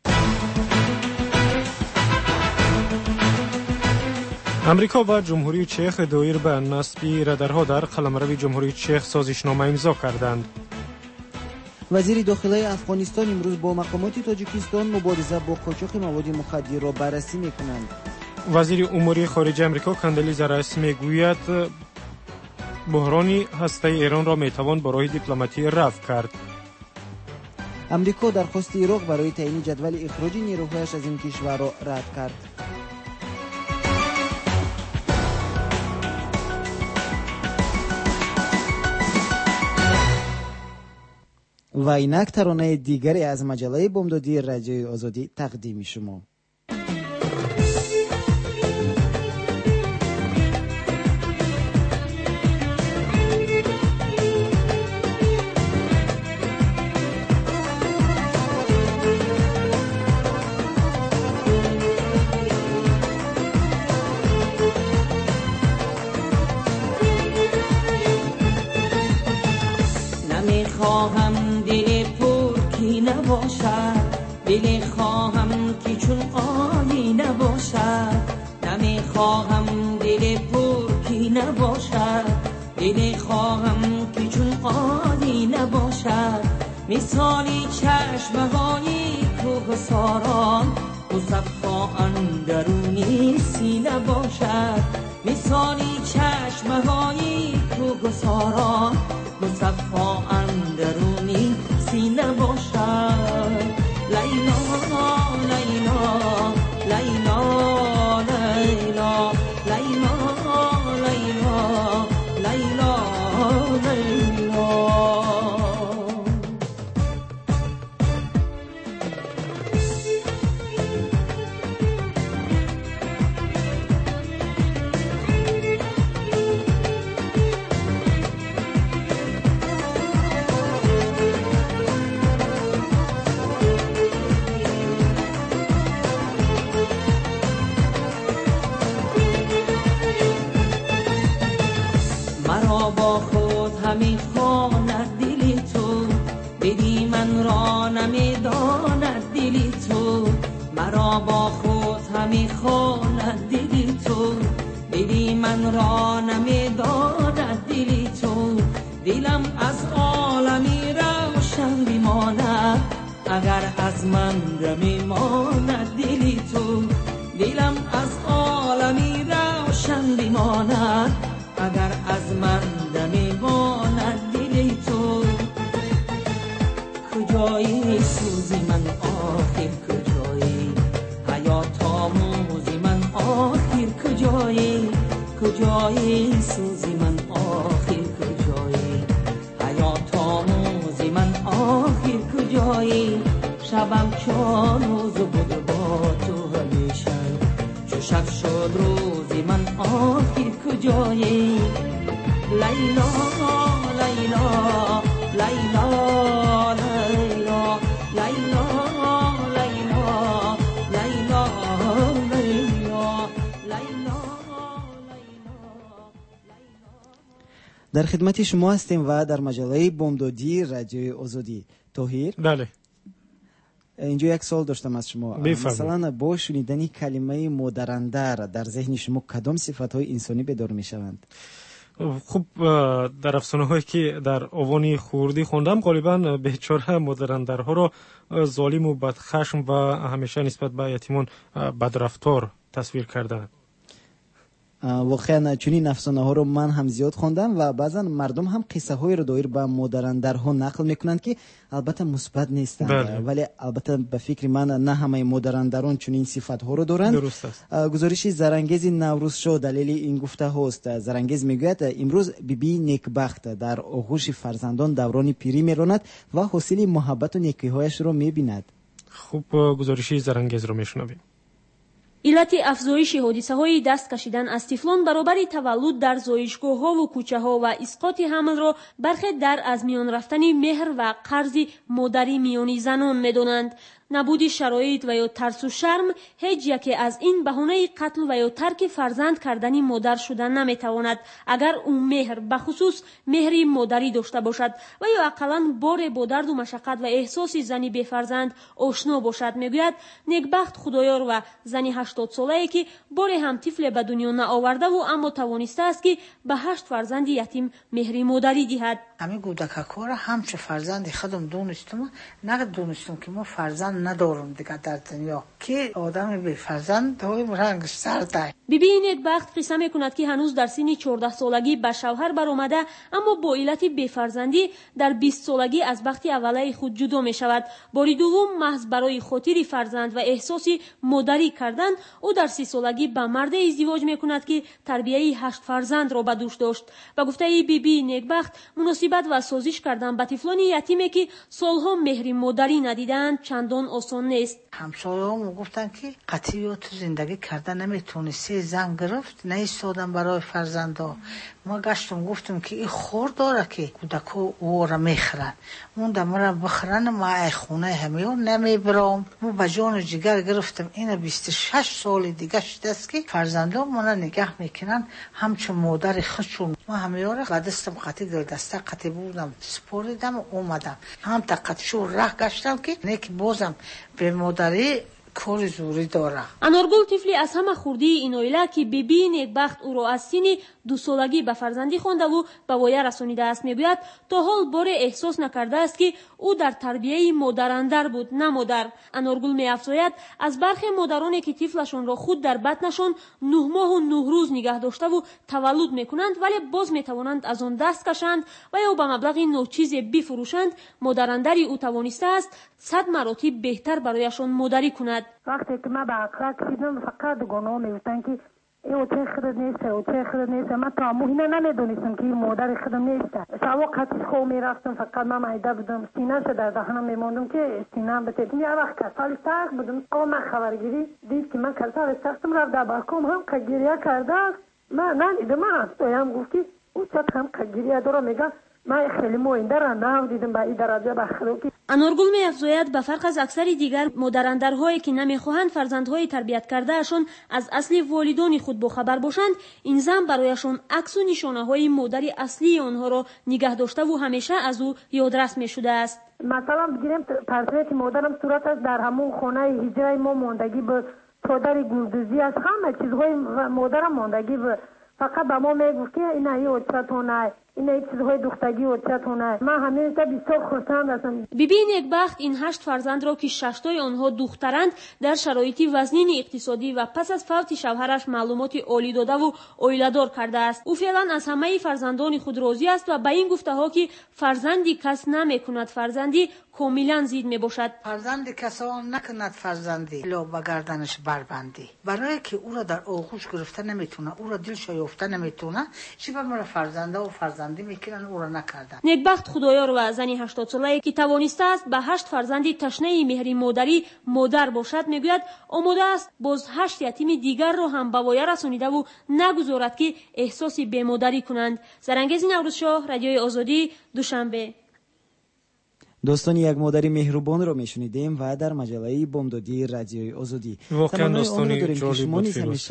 امریکا و جمهوری چک دایر به نصب رادارها در قلمرو جمهوری چک سازشنامه امضا کردند. وزیر داخلی افغانستان امروز با مقامات تاجیکستان مبارزه با قاچاق مواد مخدر را بررسی می‌کنند. وزیر امور خارجه امریکا کاندلیزا رایس میگوید بحران هسته ایران را میتوان با راه دیپلماتی رفع کرد. امریکا درخواست عراق برای تعیین جدول اخراج نیروهایش از این کشور را رد کرد. و اینک ترانه دیگری از مجله بامدادی رادیوی آزادی تقدیم شما. دل خواهم که چون آنی نباشد، نمیخواهم دل پرکی نباشد، دل خواهم که چون آنی نباشد، مثالی چشمهای کوه ساران مصفا اندرونی سینه باشد، مثالی چشمهای کوه ساران مصفا اندرونی سینه باشد. لیلا لیلا لیلا لیلا لیلا لیلا لیلا لیلا. همی خواند دل تو، بدی من را نمیداند دل تو، مرا با خود همی خواند دل تو، بدی من را نمیداند دل تو، دلم از عالمی روشن بماند اگر از من بماند دل تو، دلم از عالمی روشن بماند اگر از من میماند دل تو. کجایی سوزی من آخر کجایی، حیات آموزی من آخر کجایی، کجایی سوزی من آخر کجایی، حیات آموزی من آخر کجایی، شبم چون روز بود با تو همیشه، چو شب شد روزی من آخر کجایی. لیلا لیلا لیلا لیلا لیلا لیلا لیلا لیلا. در خدمت شما هستیم و در مجله بامدادی رادیوی آزادی. طاهر، بله، اینجا یک سوال داشتم از شما. مثلا با شنیدن کلمه مادراندر در ذهن شما کدام صفت‌های انسانی بدار می‌شوند؟ خب در افسانه‌هایی که در آوان خوردی خوندم غالبا بیچاره مادراندرها را ظالم و بدخشم و همیشه نسبت به یتیمان بدرفتار تصویر کردند. واقعا چنین افسانه ها رو من هم زیاد خواندم و بعضا مردم هم قصه های رو دایر به مادراندرها نقل میکنند که البته مثبت نیستند، ولی البته به فکر من نه همه مادراندران چنین صفات ها رو دارند. درست است. گزارش زرانگیز نوروز شو دلیل این گفته هاست. زرانگیز میگوید امروز بیبی نیکبخت در آغوش فرزندان دوران پیری میراند و حاصل محبت و نیکی‌هایش رو میبیند. خوب گزارش زرانگیز رو میشنویم. علت افزایش حادثه‌های دست کشیدن از طفلان برابر تولد در زایشگاه‌ها و کوچه‌ها و اسقاط حمل را برخی در از میان رفتن مهر و قرض مادری میان زنان می‌دانند. نبود شرایط و یا ترس و شرم هیچ یکی از این بهانه قتل و یا ترک فرزند کردن مادر شدن نمیتواند اگر اون مهر بخصوص مهری مادری داشته باشد و یا اقلاً بار با درد و مشقت و احساس زنی به فرزند آشنا باشد. میگوید نیکبخت خدایار و زنی 80 ساله‌ای که بار هم طفل به دنیا نآورده و اما توانسته است که به 8 فرزند یتیم مهری مادری دهد. همین گودککار همچه فرزند خودم دونستم، نه دونستم که ما فرزند ندارم دیگه در دنیا، که آدم بی فرزند های رنگ سرده بیبی نیکبخت قصه میکند که هنوز در سن 14 سالگی به شوهر برآمده، اما با علت بی‌فرزندی در 20 سالگی از بخت اولیه خود جدا می شود. باری دوم محض برای خاطر فرزند و احساس مادری کردن او در 30 سالگی با مرد ازدواج میکند که تربیه 8 فرزند را به دوش داشت. به گفته بیبی نیکبخت مناسبت و سازش کردن با طفلان یتیمی که سالها مهر مادری ندیدند چندان آسان نیست. همسایه‌ام گفتن که قطعی تو زندگی کردن نمیتونی، زن گرفت نایستادن برای فرزندا. ما گشتم گفتم که این خور داره که کودکو او را میخرن، اون دمره بخرن ما خونه همیون نمیبرام. ما به جان جگر گرفتم این 26 سال دیگه شده است که فرزندا منو نگه میکنن همچون مادر خودشون. ما همیاره به دستم قطعی دل دسته قطعی بودم سپوریدم اومدم هم تا قطعشو راه گشتم که نیک بازم به مادری کار زوری داره. انارگل طفلی از همه خوردی این اویله که بیبی نیکبخت او را از سن 2 سالگی به فرزندی خوانده و به وایه رسانیده است میگوید تا حال بار احساس نکرده است که او در تربیه مادراندر بود نه مادر. انارگل میافزاید از برخی مادرانی که طفلشون را خود در بطنشون 9 ماه و 9 روز نگه داشته و تولد میکنند ولی باز میتوانند از آن دست کشند و یا به مبلغ نوچیز بفروشند، مادراندری او توانسته است 100 مراتب بهتر برایشان مادری کند. وقتی که من به اقرا کشیدم فقط گناه میگفتن که او چه خرد نیست او چه خرد نیست. من تا مهینه نمیدونستم که این مادر خودم نیست. شبا قطعش خو میرفتم فقط من معده بودم، سینه شده در دهنم میموندم که سینه‌ام بتیدم. یه وقت کسال تاق بودم او من خبرگیری دید که من کسال تاقم رفت در بالکن هم کگیریه کرده. من ندیدم، من تویم گفت که او چه هم کگیریه داره. میگه من خیلی موینده را نمیدیدم به این درجه بخیرو. انارگل می‌افزاید به فرق از اکثر دیگر مادراندرهایی که نمیخواهند فرزندهای تربیت کرده اشون از اصل والدان خود باخبر باشند، این زن برایشان عکس و نشانه‌های مادری اصلی آنها را نگه داشته و همیشه از او یادرس می‌شده است. مثلا بگیریم پرسه که مادرم صورت در همون خانه هجره ما ماندگی به پدر گلدوزی از همه چیزهای مادرم ماندگی به فقط به ما میگفت که این ای چتونه این چیزهای دختگی و چتونه. من همیشه بسیار خرسند هستم. بیبی نیکبخت این 8 فرزند را که 6 تای آنها دخترند در شرایط وزنین اقتصادی و پس از فوت شوهرش معلومات عالی داده و اویله‌دار کرده است. او فعلا از همه فرزندان خود راضی است و به این گفته ها که فرزندی کس نمیکند فرزندی کاملا زید می باشد. فرزندی کسا نکند فرزندی لو به گردنش بربندی، برای که او را در آغوش گرفته نمیتونه، او را دلش یافته نمیتونه، چی بر فرزنده و فرزندی میکنن او را نکردن. نیکبخت خدایار و زنی 80 ساله که توانسته است به 8 فرزندی تشنه مهری مادری مادر باشد میگوید آماده است باز 8 یتیم دیگر را هم به وایه رسانیده و نگذارد که احساس بی‌مادری کنند. زرنگیز نوروزشاه، رادیوی آزادی، دوشنبه. دوستان یک مادری مهربان رو میشنیدیم و در مجله بامدادی رادیوی آزادی. واقعا داستانی جالب بود فیروز.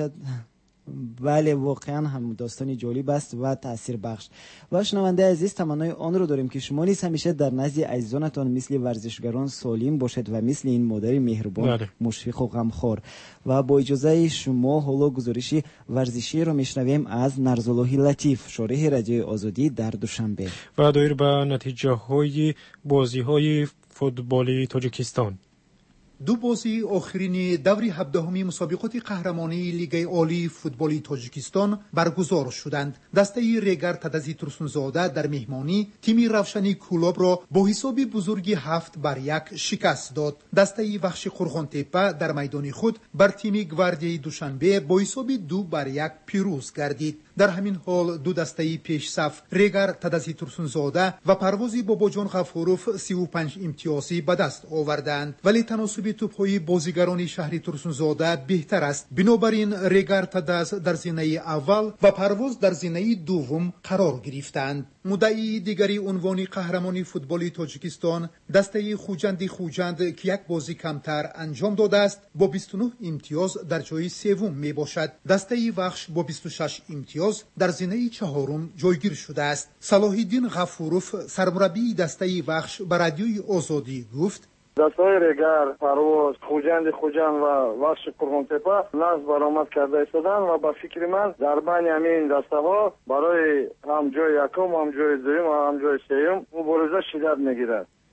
بله واقعا هم داستانی جالب است و تاثیر بخش. و شنونده عزیز تمنای آن رو داریم که شما نیز همیشه در نزد عزیزانتان مثل ورزشگران سالم باشد و مثل این مادر مهربان مشفق و غمخوار. و با اجازه شما حالا گزارش ورزشی رو میشنویم از نرزالله لطیف، شارح رادیوی آزادی در دوشنبه. و دایر به نتیجه های بازی های فوتبالی تاجیکستان. دو بازی آخرین دوری 17 مسابقات قهرمانی لیگ عالی فوتبالی تاجیکستان برگزار شدند. دسته ریگر تدزی ترسونزاده در مهمانی تیم روشنی کولاب را با حساب بزرگی 7-1 شکست داد. دسته وحش قرغان تپه در میدان خود بر تیم گواردیای دوشنبه با حساب 2-1 پیروز گردید. در همین حال دو دسته پیش صف ریگر تدزی ترسونزاده و پروازی باباجان غفوروف 35 امتیازی به دست آوردند، ولی تناسب توپ‌های بازیگران شهر ترسونزاده بهتر است. بنابراین ریگر تدز در زینه اول و پرواز در زینه دوم قرار گرفتند. مدعی دیگری عنوان قهرمانی فوتبالی تاجیکستان دسته خوجند که یک بازی کمتر انجام داده است با 29 امتیاز در جای سوم می باشد. دسته وحش با 26 امتیاز در زینه چهارم جایگیر شده است. صلاح الدین غفوروف سرمربی دسته وحش به رادیوی آزادی گفت: دستای ریگر، پرواز، خوجند و وحش قرغان تپه نصب برآمد کرده ایستادند و با فکر من در بین همین دسته‌ها برای هم جای یکم، هم جای دوم و هم جای سوم مبارزه شدت میگیرد.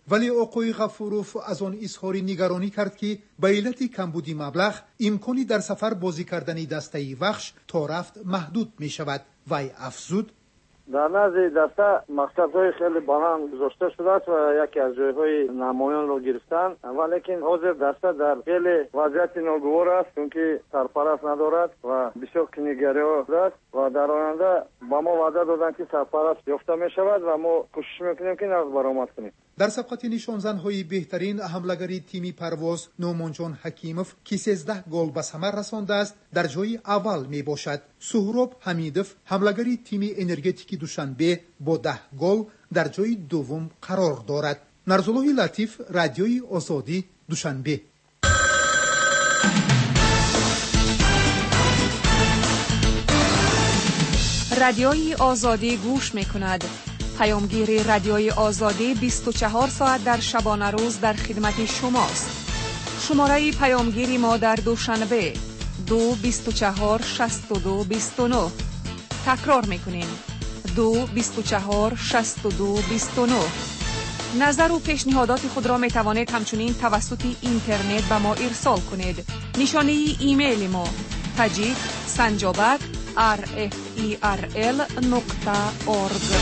ولی آقای غفوروف از آن اظهار نگرانی کرد که به علت کمبودی مبلغ امکانی در سفر بازی کردن دسته وحش تا رفت محدود می شود. وی افزود: در نزد دسته مقصدهای خیلی بلند گذاشته شده است و یکی از جایهای نمایان را گرفتن، ولیکن حاضر دسته در خیلی وضعیت ناگوار است چون که سرپرست ندارد و بسیار کنیگری دارد و در آینده با ما وعده دادن که سرپرست یافته می شود و ما کوشش میکنیم که نقد برآمد کنیم. در سبقت نشانزن‌های بهترین حملگری تیمی پرواز نومانجان حکیموف که 13 گل به ثمر رسانده است در جای اول می باشد. سهراب حمیدوف حملگری تیم انرژتیک دوشنبه با 10 گل در جای دوم قرار دارد. نرزالله لطیف، رادیوی آزادی، دوشنبه. رادیوی آزادی گوش می‌کند. پیامگیر رادیوی آزادی 24 ساعت در شبانه روز در خدمت شماست. شماره پیامگیری ما در دوشنبه 224 62 29. تکرار میکنیم 224 62 29. نظر و پیشنهادات خود را می توانید همچنین توسط اینترنت به ما ارسال کنید. نشانه ایمیل ما tajik@rferl.org.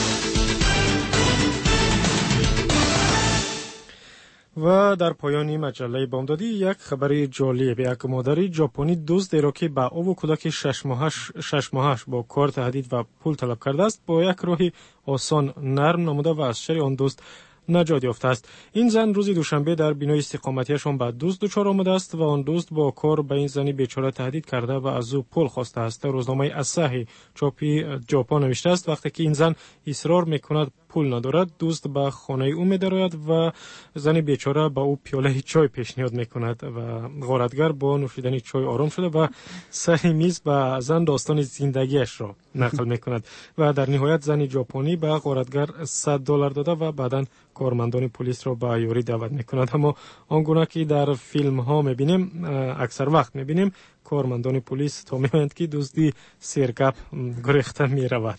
و در پایان مجله بامدادی یک خبر جالب: یک مادر ژاپنی دزدی را که به او و کودک 6 ماهش با کار تهدید و پول طلب کرده است با یک راه آسان نرم نموده و از شر آن دزد نجات یافته است. این زن روز دوشنبه در بینای استقامتیشان به دزد دچار آمده است و آن دزد با کار به این زنی بیچاره تهدید کرده و از او پول خواسته است. روزنامه اساهی چاپی ژاپن نوشته است وقتی که این زن اصرار میکند پول ندارد، دزد به خانه او می‌دراید و زن بیچاره به او پیاله چای پیشنهاد میکند و غارتگر با نوشیدن چای آرام شده و سر میز به زن داستان زندگیش را نقل میکند و در نهایت زن ژاپنی به غارتگر $100 داده و بعداً کارمندان پلیس را به یاری دعوت میکند. اما آنگونه که در فیلم ها میبینیم، اکثر وقت میبینیم کارمندان پلیس تا میگویند که دزدی سیرکپ گریخته میرود.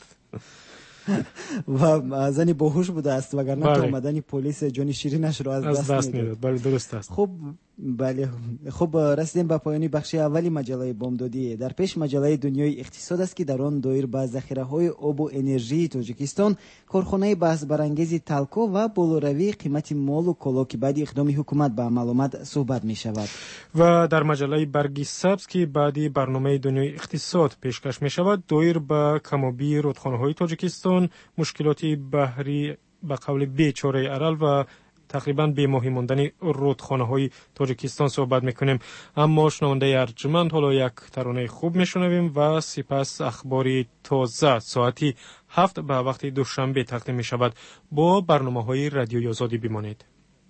و زنی باهوش بوده است وگرنه تا آمدن پلیس جان شیرینش را از دست میداد. بله درست است. خب رسیدیم به پایان بخش اولی مجله بامدادی. در پیش مجله دنیای اقتصاد است که در آن دایر به ذخیره‌های آب و انرژی تاجیکستان، کارخانه بحث برانگیز تالکو و بالاروی قیمت مال و کالا که بعد اقدام حکومت به عمل آمد صحبت می شود. و در مجله برگی سبز که بعدی برنامه دنیای اقتصاد پیشکش می شود، دایر به کمابی رودخانه‌های تاجیکستان، مشکلات بحری به قول بیچاره ارال و تقریباً به ماهی ماندن رودخانه‌های تاجیکستان صحبت میکنیم. اما شنونده ارجمند، حالا یک ترانه خوب میشنویم و سپس اخباری تازه ساعتی 7 به وقت دوشنبه تقدیم میشود. با برنامه‌های رادیوی آزادی بمانید.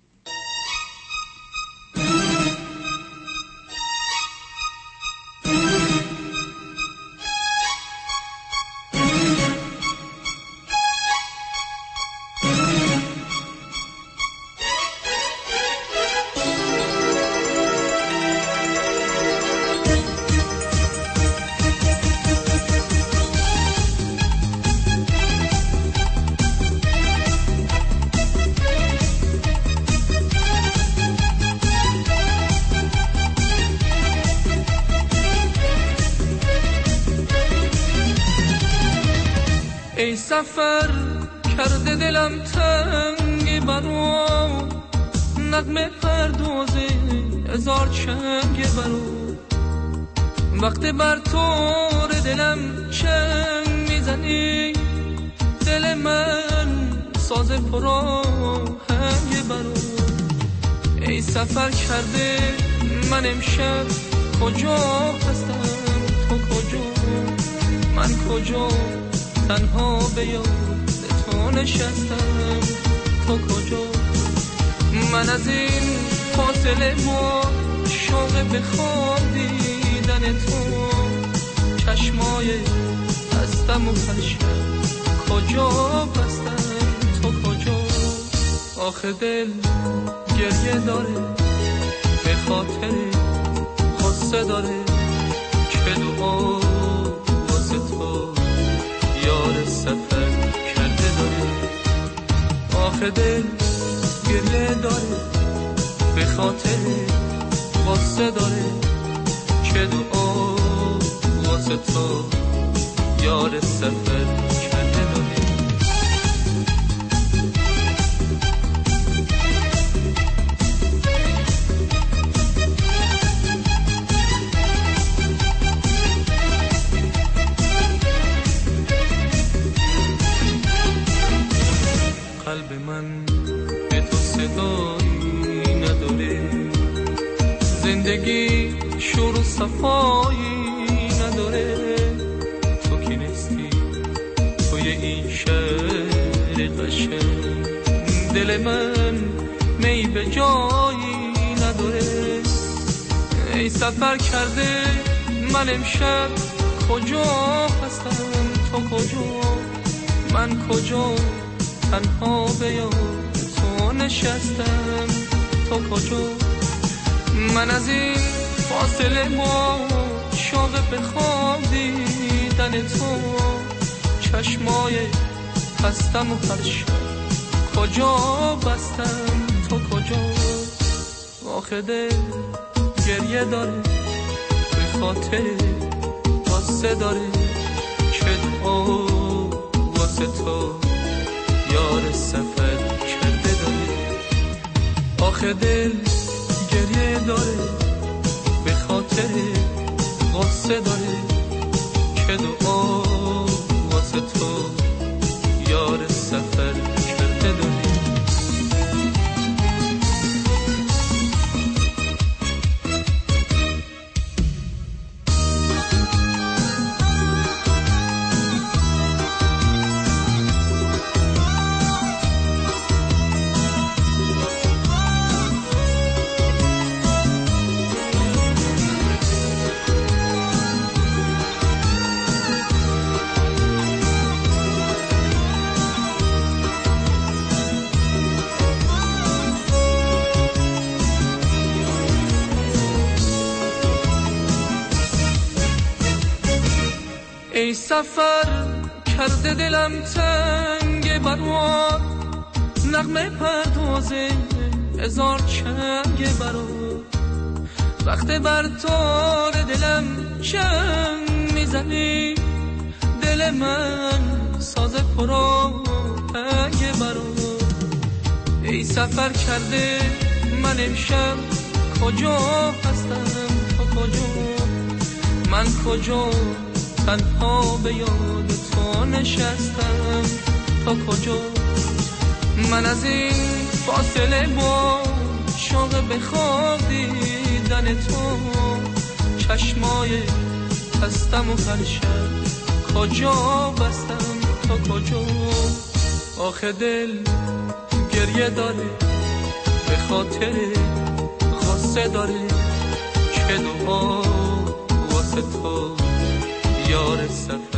سفر کرده دلم تنگ برو، نغمه پردازه هزار چنگ برو، وقتی بر تور دلم چنگ میزنی، دل من ساز پراهنگ برو. ای سفر کرده من امشب کجا هستم، تو کجا من کجا، تنها به یاد تو نشستم، تو کجا. من از این فاصله ما شوق به خواب دیدن تو، چشمای هستم و پرشم کجا بستم، تو کجا. آخه دل گریه داره به خاطر قصه داره، چه دعا واسه تو یار سفر کرده داره. آخه دل گریه داره، به خاطر غصه داره، چه دعا واسه تو یار سفر کرده داره. قلب من به تو صدایی نداره، زندگی شور و صفایی نداره. تو کی نیستی توی این شهر قشنگ، دل من می به جایی نداره. ای سفر کرده من امشب کجا هستم، تو کجا من کجا، تنها به یاد تو نشستم، تو کجا. من از این فاصله ما شوق به خواب دیدن تو، چشمای هستم و هر شب کجا بستم، تو کجا. آخه دل گریه داره، به خاطر غصه داره، چه دعا واسه تو یار سفر کرده داره. آخه دل گریه داره، به خاطر غصه داره، چه دعا واسه تو یار سفر کرده داره. ای سفر کرده دلم تنگ برات، نغمه پردازه هزار چنگ برات. وقت بر تار دلم چنگ میزنی، دل من ساز پرآهنگ برات. ای سفر کرده من امشب کجا هستم، تو کجا من کجا، تنها به یاد تو نشستم، تا کجا. من از این فاصله با شوق به خواب دیدن تو، چشمای هستم و هر شب کجا بستم، تا کجا. آخه دل گریه داره، به خاطر غصه داره، چه دعا واسه تو یار سفر